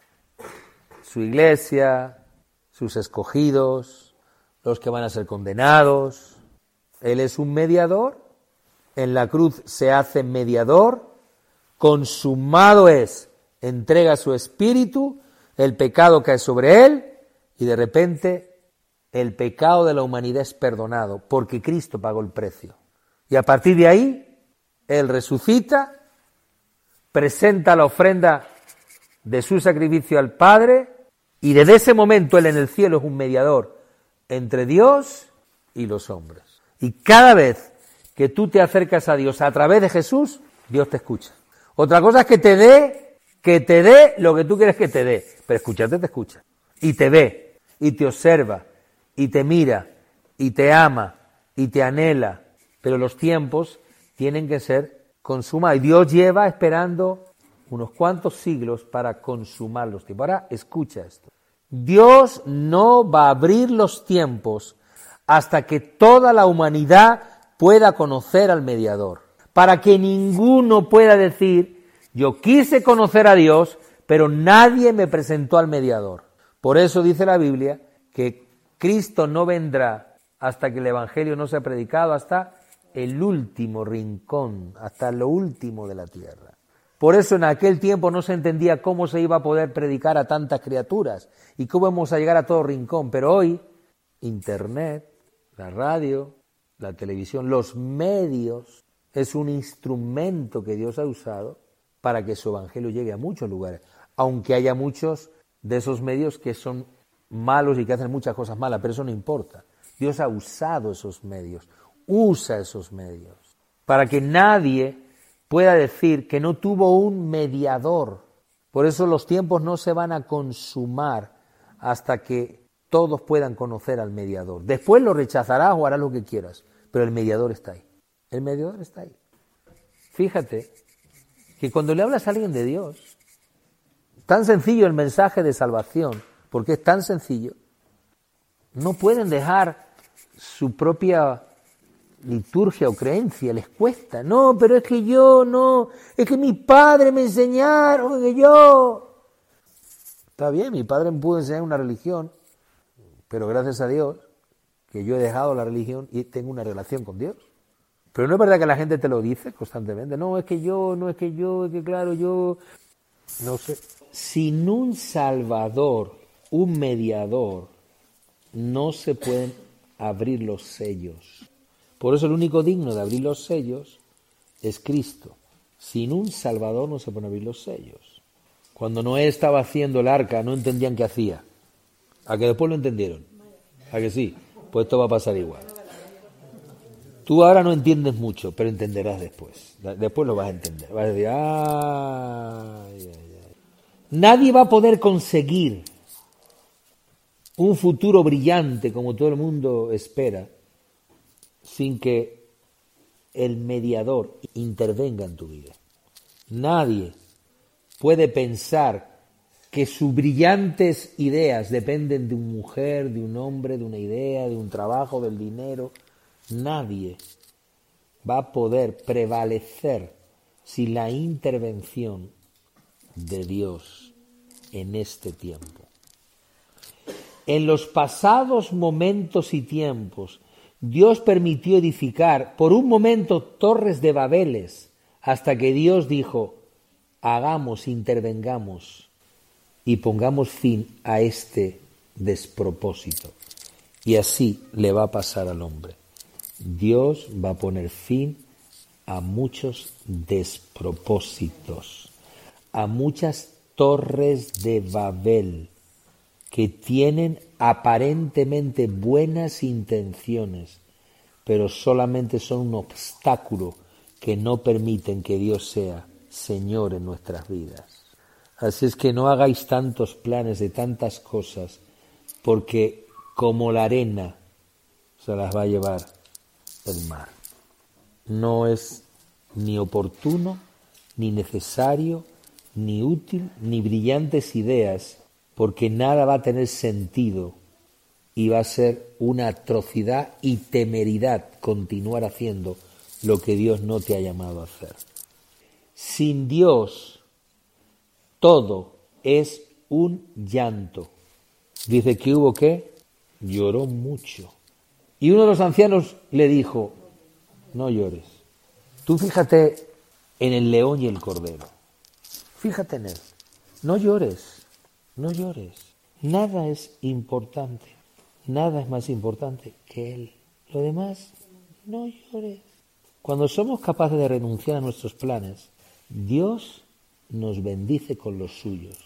su iglesia, sus escogidos, los que van a ser condenados. Él es un mediador, en la cruz se hace mediador, consumado es, entrega su espíritu, el pecado cae sobre él y de repente el pecado de la humanidad es perdonado porque Cristo pagó el precio. Y a partir de ahí, Él resucita, presenta la ofrenda de su sacrificio al Padre y desde ese momento Él en el cielo es un mediador entre Dios y los hombres. Y cada vez que tú te acercas a Dios a través de Jesús, Dios te escucha. Otra cosa es que te dé, que te dé lo que tú quieres que te dé, pero escucharte te escucha. Y te ve, y te observa, y te mira, y te ama, y te anhela, pero los tiempos tienen que ser consumados. Y Dios lleva esperando unos cuantos siglos para consumar los tiempos. Ahora, escucha esto. Dios no va a abrir los tiempos hasta que toda la humanidad pueda conocer al mediador. Para que ninguno pueda decir, yo quise conocer a Dios, pero nadie me presentó al mediador. Por eso dice la Biblia que Cristo no vendrá hasta que el Evangelio no sea predicado, hasta el último rincón, hasta lo último de la tierra. Por eso en aquel tiempo no se entendía cómo se iba a poder predicar a tantas criaturas y cómo vamos a llegar a todo rincón. Pero hoy, Internet, la radio, la televisión, los medios, es un instrumento que Dios ha usado para que su Evangelio llegue a muchos lugares, aunque haya muchos de esos medios que son malos y que hacen muchas cosas malas, pero eso no importa. Dios ha usado esos medios, usa esos medios, para que nadie pueda decir que no tuvo un mediador. Por eso los tiempos no se van a consumar hasta que todos puedan conocer al mediador. Después lo rechazarás o harás lo que quieras, pero el mediador está ahí. El mediador está ahí. Fíjate que cuando le hablas a alguien de Dios, tan sencillo el mensaje de salvación, porque es tan sencillo, no pueden dejar su propia liturgia o creencia, les cuesta. No, pero es que yo no, es que mis padres me enseñaron, que yo... Está bien, mi padre me pudo enseñar una religión, pero gracias a Dios que yo he dejado la religión y tengo una relación con Dios. Pero no es verdad que la gente te lo dice constantemente. No, es que yo, no es que yo, es que claro, yo... No sé. Sin un salvador, un mediador, no se pueden abrir los sellos. Por eso el único digno de abrir los sellos es Cristo. Sin un salvador no se pueden abrir los sellos. Cuando Noé estaba haciendo el arca no entendían qué hacía. ¿A que después lo entendieron? ¿A que sí? Pues esto va a pasar igual. Tú ahora no entiendes mucho, pero entenderás después. Después lo vas a entender. Vas a decir, ay, ay, ay. Nadie va a poder conseguir un futuro brillante como todo el mundo espera sin que el mediador intervenga en tu vida. Nadie puede pensar que sus brillantes ideas dependen de una mujer, de un hombre, de una idea, de un trabajo, del dinero. Nadie va a poder prevalecer sin la intervención de Dios en este tiempo. En los pasados momentos y tiempos, Dios permitió edificar por un momento torres de Babeles, hasta que Dios dijo, hagamos, intervengamos y pongamos fin a este despropósito. Y así le va a pasar al hombre. Dios va a poner fin a muchos despropósitos, a muchas torres de Babel que tienen aparentemente buenas intenciones, pero solamente son un obstáculo que no permiten que Dios sea Señor en nuestras vidas. Así es que no hagáis tantos planes de tantas cosas, porque como la arena se las va a llevar el mar. No es ni oportuno, ni necesario, ni útil, ni brillantes ideas, porque nada va a tener sentido y va a ser una atrocidad y temeridad continuar haciendo lo que Dios no te ha llamado a hacer. Sin Dios, todo es un llanto. Dice que hubo ¿qué? Lloró mucho. Y uno de los ancianos le dijo, no llores. Tú fíjate en el león y el cordero. Fíjate en él. No llores, no llores. Nada es importante. Nada es más importante que él. Lo demás, no llores. Cuando somos capaces de renunciar a nuestros planes, Dios nos bendice con los suyos.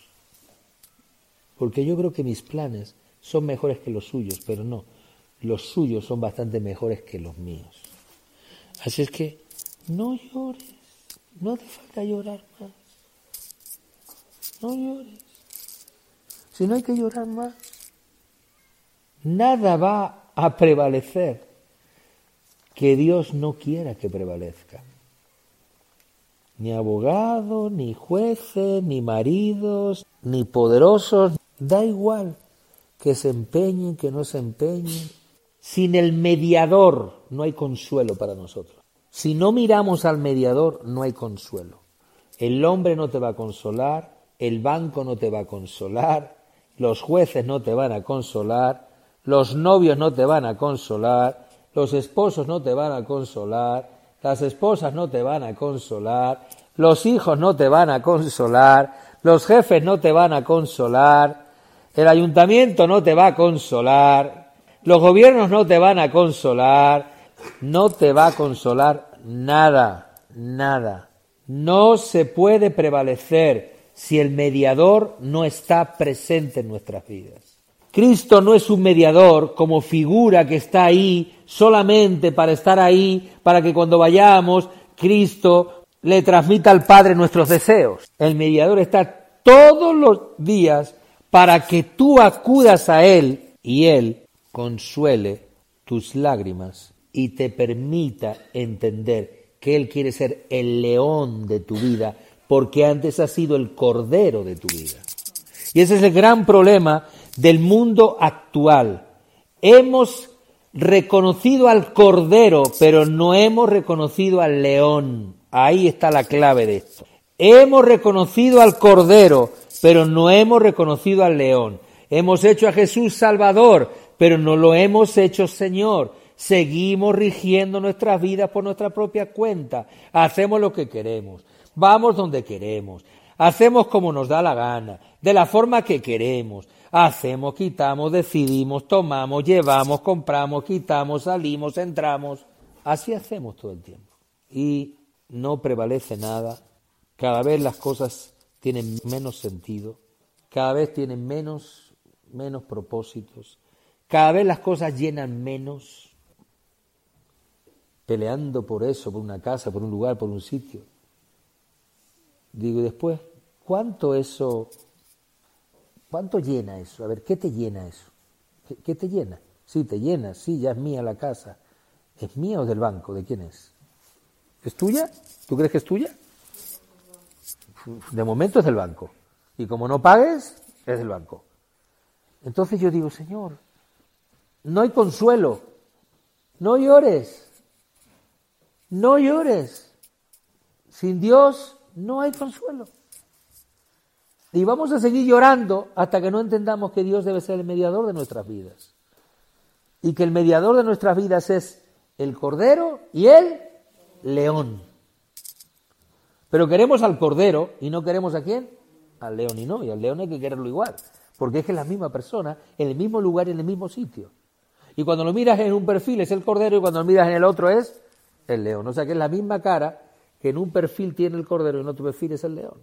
Porque yo creo que mis planes son mejores que los suyos, pero no. Los suyos son bastante mejores que los míos. Así es que no llores, no hace falta llorar más. No llores. Si no hay que llorar más, nada va a prevalecer que Dios no quiera que prevalezca. Ni abogados, ni jueces, ni maridos, ni poderosos, da igual que se empeñen, que no se empeñen. Sin el mediador no hay consuelo para nosotros. Si no miramos al mediador, no hay consuelo. El hombre no te va a consolar, el banco no te va a consolar, los jueces no te van a consolar, los novios no te van a consolar, los esposos no te van a consolar, las esposas no te van a consolar, los hijos no te van a consolar, los jefes no te van a consolar, el ayuntamiento no te va a consolar, los gobiernos no te van a consolar, no te va a consolar nada, nada. No se puede prevalecer si el mediador no está presente en nuestras vidas. Cristo no es un mediador como figura que está ahí solamente para estar ahí, para que cuando vayamos, Cristo le transmita al Padre nuestros deseos. El mediador está todos los días para que tú acudas a Él y Él consuele tus lágrimas y te permita entender que Él quiere ser el león de tu vida, porque antes ha sido el cordero de tu vida. Y ese es el gran problema del mundo actual. Hemos reconocido al cordero, pero no hemos reconocido al león. Ahí está la clave de esto. Hemos reconocido al cordero, pero no hemos reconocido al león. Hemos hecho a Jesús Salvador, pero no lo hemos hecho Señor. Seguimos rigiendo nuestras vidas por nuestra propia cuenta. Hacemos lo que queremos, vamos donde queremos, hacemos como nos da la gana, de la forma que queremos. Hacemos, quitamos, decidimos, tomamos, llevamos, compramos, quitamos, salimos, entramos. Así hacemos todo el tiempo. Y no prevalece nada. Cada vez las cosas tienen menos sentido. Cada vez tienen menos, menos propósitos. Cada vez las cosas llenan menos. Peleando por eso, por una casa, por un lugar, por un sitio. Digo, y después, ¿cuánto eso... ¿Cuánto llena eso? A ver, ¿qué te llena eso? ¿Qué, qué te llena? Sí, te llena, sí, ya es mía la casa. ¿Es mía o del banco? ¿De quién es? ¿Es tuya? ¿Tú crees que es tuya? De momento es del banco. Y como no pagues, es del banco. Entonces yo digo, Señor, no hay consuelo. No llores. No llores. Sin Dios no hay consuelo. Y vamos a seguir llorando hasta que no entendamos que Dios debe ser el mediador de nuestras vidas. Y que el mediador de nuestras vidas es el Cordero y el León. Pero queremos al Cordero y no queremos ¿a quién? Al León. Y no, y al León hay que quererlo igual. Porque es que es la misma persona, en el mismo lugar y en el mismo sitio. Y cuando lo miras en un perfil es el Cordero y cuando lo miras en el otro es el León. O sea que es la misma cara que en un perfil tiene el Cordero y en otro perfil es el León.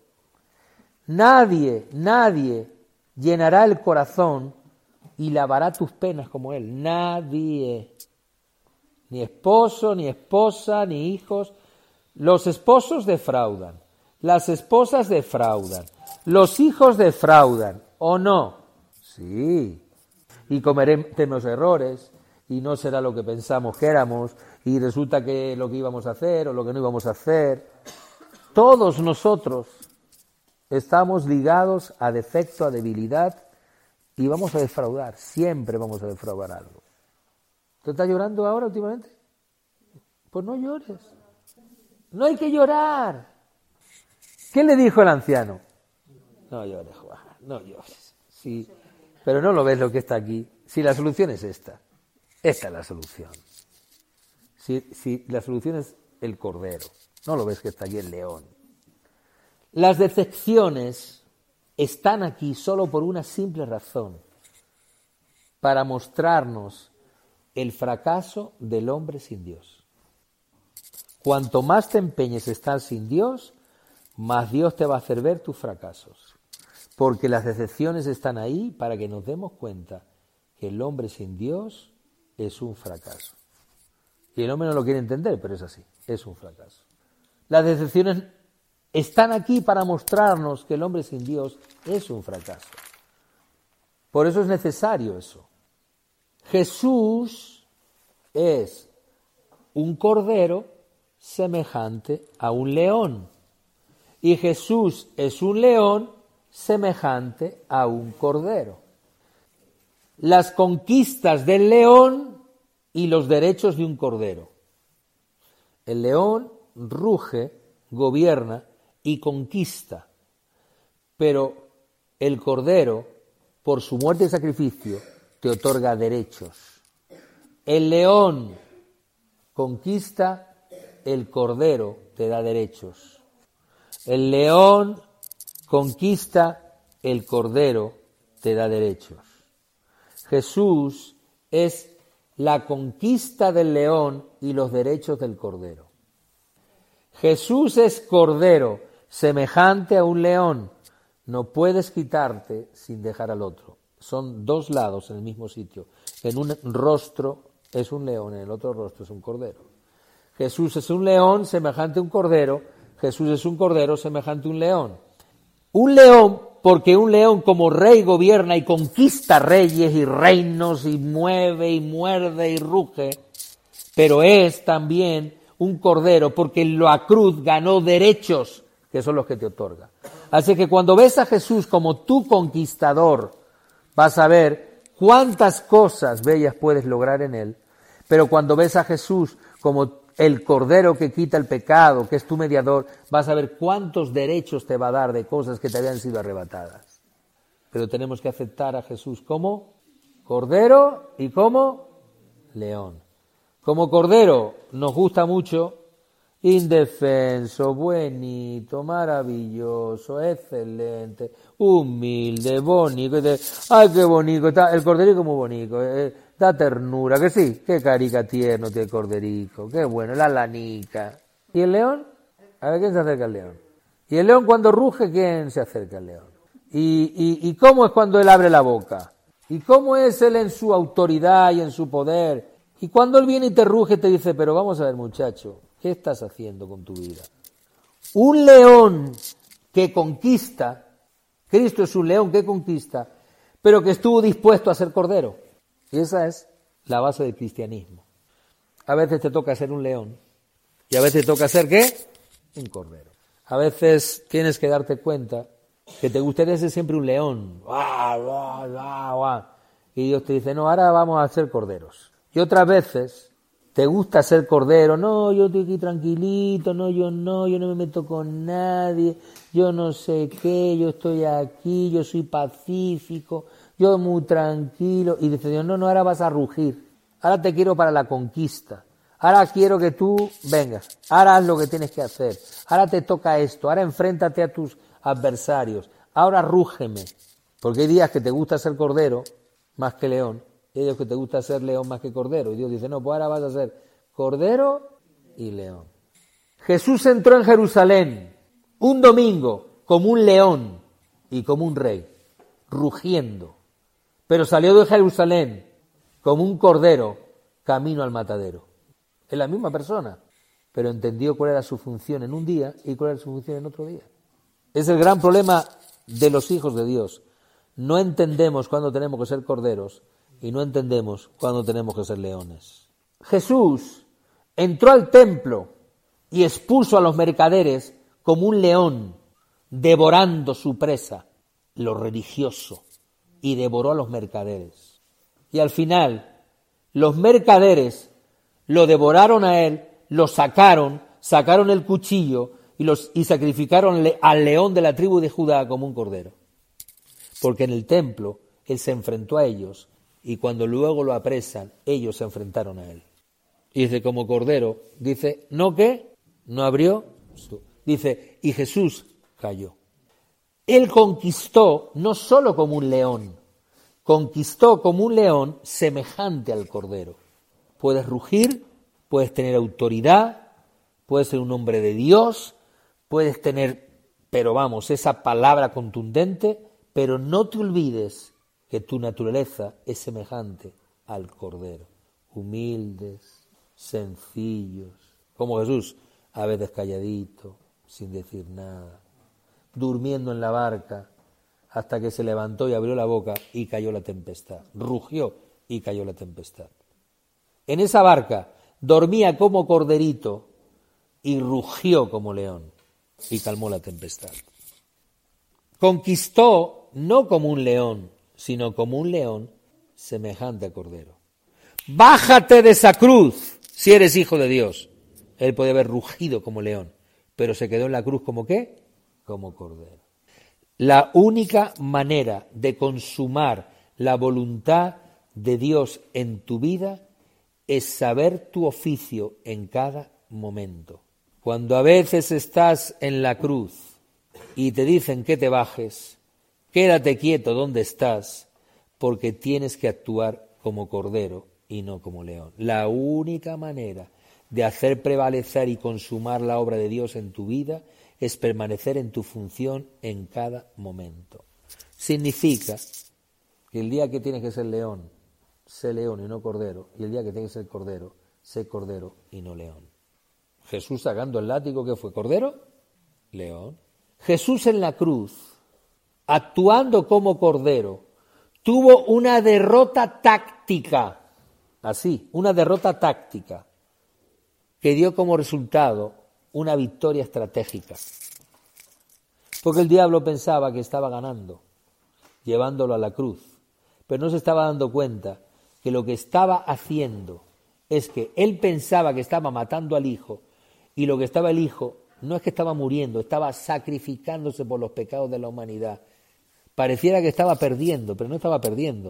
Nadie, nadie llenará el corazón y lavará tus penas como Él. Nadie. Ni esposo, ni esposa, ni hijos. Los esposos defraudan. Las esposas defraudan. Los hijos defraudan. ¿O no? Sí. Y cometemos errores y no será lo que pensamos que éramos y resulta que lo que íbamos a hacer o lo que no íbamos a hacer. Todos nosotros estamos ligados a defecto, a debilidad y vamos a defraudar, siempre vamos a defraudar algo. ¿Tú estás llorando ahora últimamente? Pues no llores, no hay que llorar. ¿Qué le dijo el anciano? No llores, Juan, no llores. Sí, pero no lo ves lo que está aquí. Si la solución es esta, esta es la solución. Si, si la solución es el Cordero, no lo ves que está aquí el León. Las decepciones están aquí solo por una simple razón, para mostrarnos el fracaso del hombre sin Dios. Cuanto más te empeñes a estar sin Dios, más Dios te va a hacer ver tus fracasos. Porque las decepciones están ahí para que nos demos cuenta que el hombre sin Dios es un fracaso. Y el hombre no lo quiere entender, pero es así, es un fracaso. Las decepciones están aquí para mostrarnos que el hombre sin Dios es un fracaso. Por eso es necesario eso. Jesús es un cordero semejante a un león. Y Jesús es un león semejante a un cordero. Las conquistas del león y los derechos de un cordero. El león ruge, gobierna y conquista, pero el Cordero, por su muerte y sacrificio, te otorga derechos. El león conquista, el Cordero te da derechos. El león conquista, el Cordero te da derechos. Jesús es la conquista del león y los derechos del Cordero. Jesús es Cordero, semejante a un león. No puedes quitarte sin dejar al otro. Son dos lados en el mismo sitio. En un rostro es un león, en el otro rostro es un cordero. Jesús es un león semejante a un cordero. Jesús es un cordero semejante a un león. Un león, porque un león como rey gobierna y conquista reyes y reinos y mueve y muerde y ruge, pero es también un cordero porque en la cruz ganó derechos que son los que te otorga. Así que cuando ves a Jesús como tu conquistador, vas a ver cuántas cosas bellas puedes lograr en Él, pero cuando ves a Jesús como el Cordero que quita el pecado, que es tu mediador, vas a ver cuántos derechos te va a dar de cosas que te habían sido arrebatadas. Pero tenemos que aceptar a Jesús como cordero y como león. Como cordero nos gusta mucho, indefenso, buenito, maravilloso, excelente, humilde, bonito. ¡Ay, qué bonito! Está, el corderico es muy bonito, eh, da ternura, que sí, qué carica tierno tiene el corderico, qué bueno, la lanica. ¿Y el león? A ver, ¿quién se acerca al león? Y el león cuando ruge, ¿quién se acerca al león? ¿Y, y, y cómo es cuando él abre la boca? ¿Y cómo es él en su autoridad y en su poder? Y cuando él viene y te ruge, te dice, pero vamos a ver, muchacho, ¿qué estás haciendo con tu vida? Un león que conquista, Cristo es un león que conquista, pero que estuvo dispuesto a ser cordero. Y esa es la base del cristianismo. A veces te toca ser un león y a veces te toca ser, ¿qué? Un cordero. A veces tienes que darte cuenta que te gustaría ser siempre un león. ¡Guau, guau, guau, guau! Y Dios te dice, no, ahora vamos a ser corderos. Y otras veces te gusta ser cordero, no, yo estoy aquí tranquilito, no, yo no, yo no me meto con nadie, yo no sé qué, yo estoy aquí, yo soy pacífico, yo muy tranquilo. Y dice Dios, no, no, ahora vas a rugir, ahora te quiero para la conquista, ahora quiero que tú vengas, ahora haz lo que tienes que hacer, ahora te toca esto, ahora enfréntate a tus adversarios, ahora rúgeme, porque hay días que te gusta ser cordero más que león, y hay días que te gusta ser león más que cordero, y Dios dice, no, pues ahora vas a ser cordero y león. Jesús entró en Jerusalén un domingo como un león y como un rey, rugiendo, pero salió de Jerusalén como un cordero camino al matadero. Es la misma persona, pero entendió cuál era su función en un día y cuál era su función en otro día. Es el gran problema de los hijos de Dios. No entendemos cuándo tenemos que ser corderos y no entendemos cuándo tenemos que ser leones. Jesús entró al templo y expuso a los mercaderes como un león, devorando su presa, lo religioso, y devoró a los mercaderes. Y al final, los mercaderes lo devoraron a él, lo sacaron, sacaron el cuchillo y, los, y sacrificaron al león de la tribu de Judá como un cordero. Porque en el templo él se enfrentó a ellos y cuando luego lo apresan, ellos se enfrentaron a él. Y dice, como cordero, dice, ¿no qué? No abrió. Dice, y Jesús cayó. Él conquistó no solo como un león, conquistó como un león semejante al cordero. Puedes rugir, puedes tener autoridad, puedes ser un hombre de Dios, puedes tener, pero vamos, esa palabra contundente, pero no te olvides que tu naturaleza es semejante al cordero. Humildes, sencillos, como Jesús, a veces calladito, sin decir nada, durmiendo en la barca, hasta que se levantó y abrió la boca y cayó la tempestad. Rugió y cayó la tempestad. En esa barca dormía como corderito y rugió como león y calmó la tempestad. Conquistó no como un león, sino como un león semejante a cordero. Bájate de esa cruz si eres hijo de Dios. Él puede haber rugido como león, pero se quedó en la cruz como ¿qué? Como cordero. La única manera de consumar la voluntad de Dios en tu vida es saber tu oficio en cada momento. Cuando a veces estás en la cruz y te dicen que te bajes, quédate quieto donde estás, porque tienes que actuar como cordero y no como león. La única manera de hacer prevalecer y consumar la obra de Dios en tu vida es permanecer en tu función en cada momento. Significa que el día que tienes que ser león, sé león y no cordero, y el día que tienes que ser cordero, sé cordero y no león. Jesús sacando el látigo, ¿qué fue? ¿Cordero? León. Jesús en la cruz, actuando como cordero, tuvo una derrota táctica, así, una derrota táctica, que dio como resultado una victoria estratégica. Porque el diablo pensaba que estaba ganando, llevándolo a la cruz, pero no se estaba dando cuenta que lo que estaba haciendo es que él pensaba que estaba matando al hijo, y lo que estaba el hijo no es que estaba muriendo, estaba sacrificándose por los pecados de la humanidad. Pareciera que estaba perdiendo, pero no estaba perdiendo.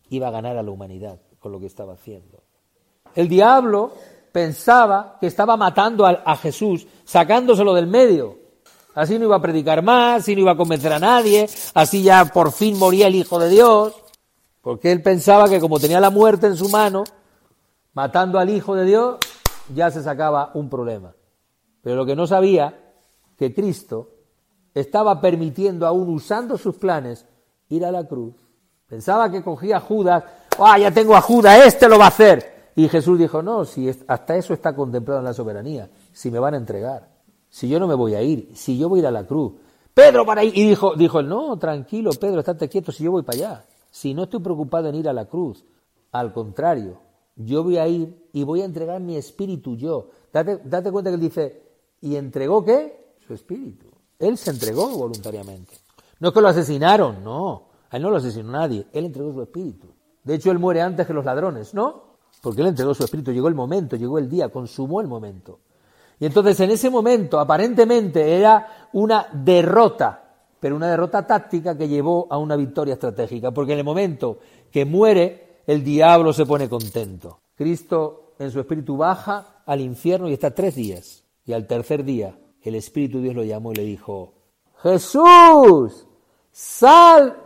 iba a ganar a la humanidad con lo que estaba haciendo. El diablo pensaba que estaba matando a, a Jesús, sacándoselo del medio. Así no iba a predicar más, así no iba a convencer a nadie, así ya por fin moría el Hijo de Dios, porque él pensaba que como tenía la muerte en su mano, matando al Hijo de Dios, ya se sacaba un problema. Pero lo que no sabía, que Cristo estaba permitiendo, aún usando sus planes, ir a la cruz. Pensaba que cogía a Judas, ¡ah, ya tengo a Judas, este lo va a hacer! Y Jesús dijo, no, si hasta eso está contemplado en la soberanía, si me van a entregar, si yo no me voy a ir, si yo voy a ir a la cruz. Pedro, para ir. Y dijo, dijo, no, tranquilo, Pedro, estate quieto, si yo voy para allá. Si no estoy preocupado en ir a la cruz, al contrario, yo voy a ir y voy a entregar mi espíritu yo. Date, date cuenta que él dice, ¿y entregó qué? Su espíritu. Él se entregó voluntariamente. No es que lo asesinaron, no. A él no lo asesinó nadie, él entregó su espíritu. De hecho, él muere antes que los ladrones, ¿no? Porque él entregó su espíritu, llegó el momento, llegó el día, consumó el momento. Y entonces en ese momento, aparentemente, era una derrota, pero una derrota táctica que llevó a una victoria estratégica, porque en el momento que muere, el diablo se pone contento. Cristo en su espíritu baja al infierno y está tres días. Y al tercer día, el Espíritu de Dios lo llamó y le dijo, ¡Jesús, sal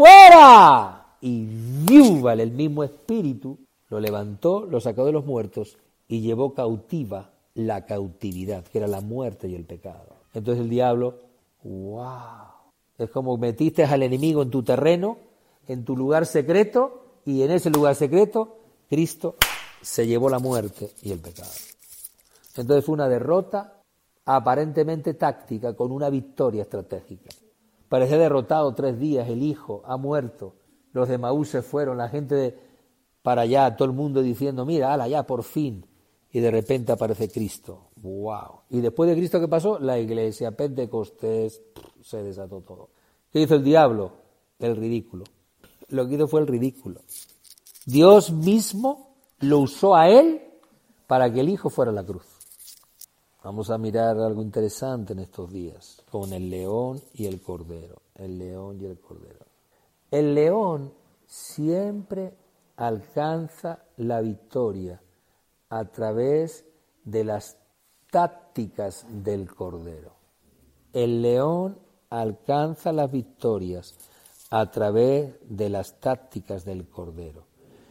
fuera! Y ¡viúvale! El mismo Espíritu lo levantó, lo sacó de los muertos y llevó cautiva la cautividad, que era la muerte y el pecado. Entonces el diablo, ¡wow! Es como metiste al enemigo en tu terreno, en tu lugar secreto, y en ese lugar secreto, Cristo se llevó la muerte y el pecado. Entonces fue una derrota aparentemente táctica con una victoria estratégica. Parecía derrotado tres días, el hijo ha muerto, los de Maús se fueron, la gente de para allá, todo el mundo diciendo, mira, ala, ya, por fin. Y de repente aparece Cristo. ¡Wow! Y después de Cristo, ¿qué pasó? La iglesia, Pentecostés, se desató todo. ¿Qué hizo el diablo? El ridículo. Lo que hizo fue el ridículo. Dios mismo lo usó a él para que el hijo fuera a la cruz. Vamos a mirar algo interesante en estos días, con el león y el cordero. El león y el cordero. El león siempre alcanza la victoria a través de las tácticas del cordero. El león alcanza las victorias a través de las tácticas del cordero.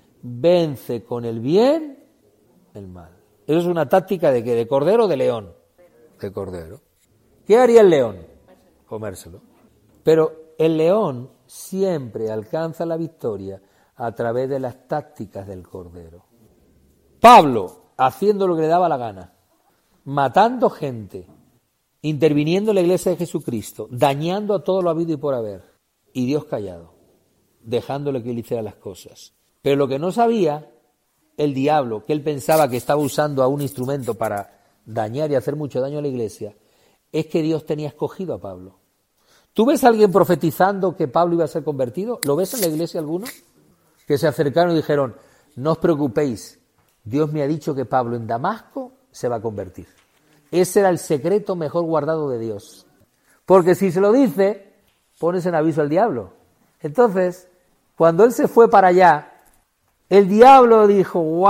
Vence con el bien el mal. Eso es una táctica de ¿qué? ¿De cordero o de león? De cordero. ¿Qué haría el león? Comérselo. Pero el león siempre alcanza la victoria a través de las tácticas del cordero. Pablo, haciendo lo que le daba la gana, matando gente, interviniendo en la iglesia de Jesucristo, dañando a todo lo habido y por haber, y Dios callado, dejándole que él hiciera las cosas. Pero lo que no sabía el diablo, que él pensaba que estaba usando a un instrumento para dañar y hacer mucho daño a la iglesia, es que Dios tenía escogido a Pablo. ¿Tú ves a alguien profetizando que Pablo iba a ser convertido? ¿Lo ves en la iglesia alguno? Que se acercaron y dijeron, no os preocupéis, Dios me ha dicho que Pablo en Damasco se va a convertir. Ese era el secreto mejor guardado de Dios. Porque si se lo dice, pones en aviso al diablo. Entonces, cuando él se fue para allá, el diablo dijo, wow,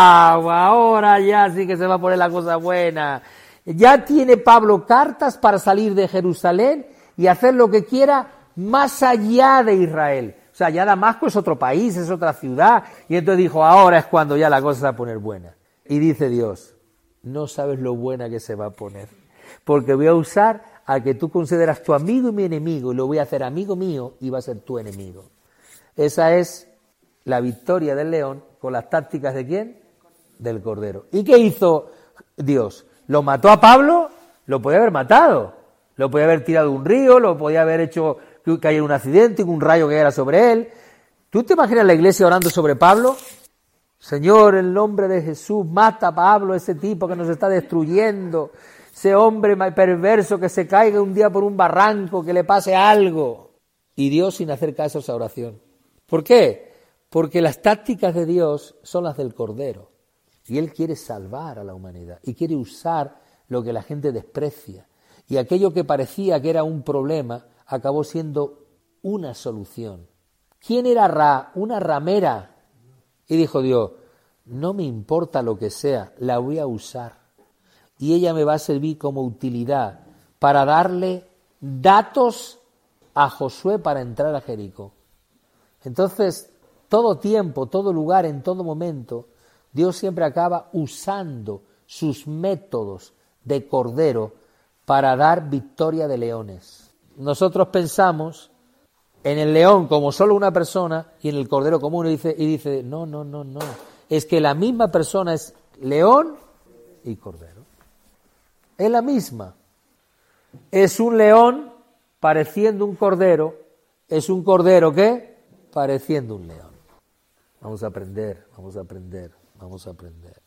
ahora ya sí que se va a poner la cosa buena. Ya tiene Pablo cartas para salir de Jerusalén y hacer lo que quiera más allá de Israel. O sea, ya Damasco es otro país, es otra ciudad. Y entonces dijo, ahora es cuando ya la cosa se va a poner buena. Y dice Dios, no sabes lo buena que se va a poner. Porque voy a usar al que tú consideras tu amigo y mi enemigo, y lo voy a hacer amigo mío y va a ser tu enemigo. Esa es la victoria del león con las tácticas ¿de quién? Del cordero. ¿Y qué hizo Dios? ¿Lo mató a Pablo? Lo podía haber matado. Lo podía haber tirado a un río, lo podía haber hecho que cayera un accidente, un rayo que cayera sobre él. ¿Tú te imaginas la iglesia orando sobre Pablo? Señor, en el nombre de Jesús, mata a Pablo, ese tipo que nos está destruyendo, ese hombre perverso que se caiga un día por un barranco, que le pase algo. Y Dios sin hacer caso a esa oración. ¿Por qué? Porque las tácticas de Dios son las del Cordero. Y Él quiere salvar a la humanidad y quiere usar lo que la gente desprecia. Y aquello que parecía que era un problema acabó siendo una solución ¿Quién era Ra? Una ramera. Y dijo Dios, no me importa lo que sea, la voy a usar. Y ella me va a servir como utilidad para darle datos a Josué para entrar a Jericó. Entonces, todo tiempo, todo lugar, en todo momento, Dios siempre acaba usando sus métodos de cordero para dar victoria de leones. Nosotros pensamos en el león como solo una persona y en el cordero como uno, y dice, y dice, no, no, no, no. Es que la misma persona es león y cordero. Es la misma. Es un león pareciendo un cordero, es un cordero ¿qué? Pareciendo un león. Vamos a aprender, vamos a aprender, vamos a aprender.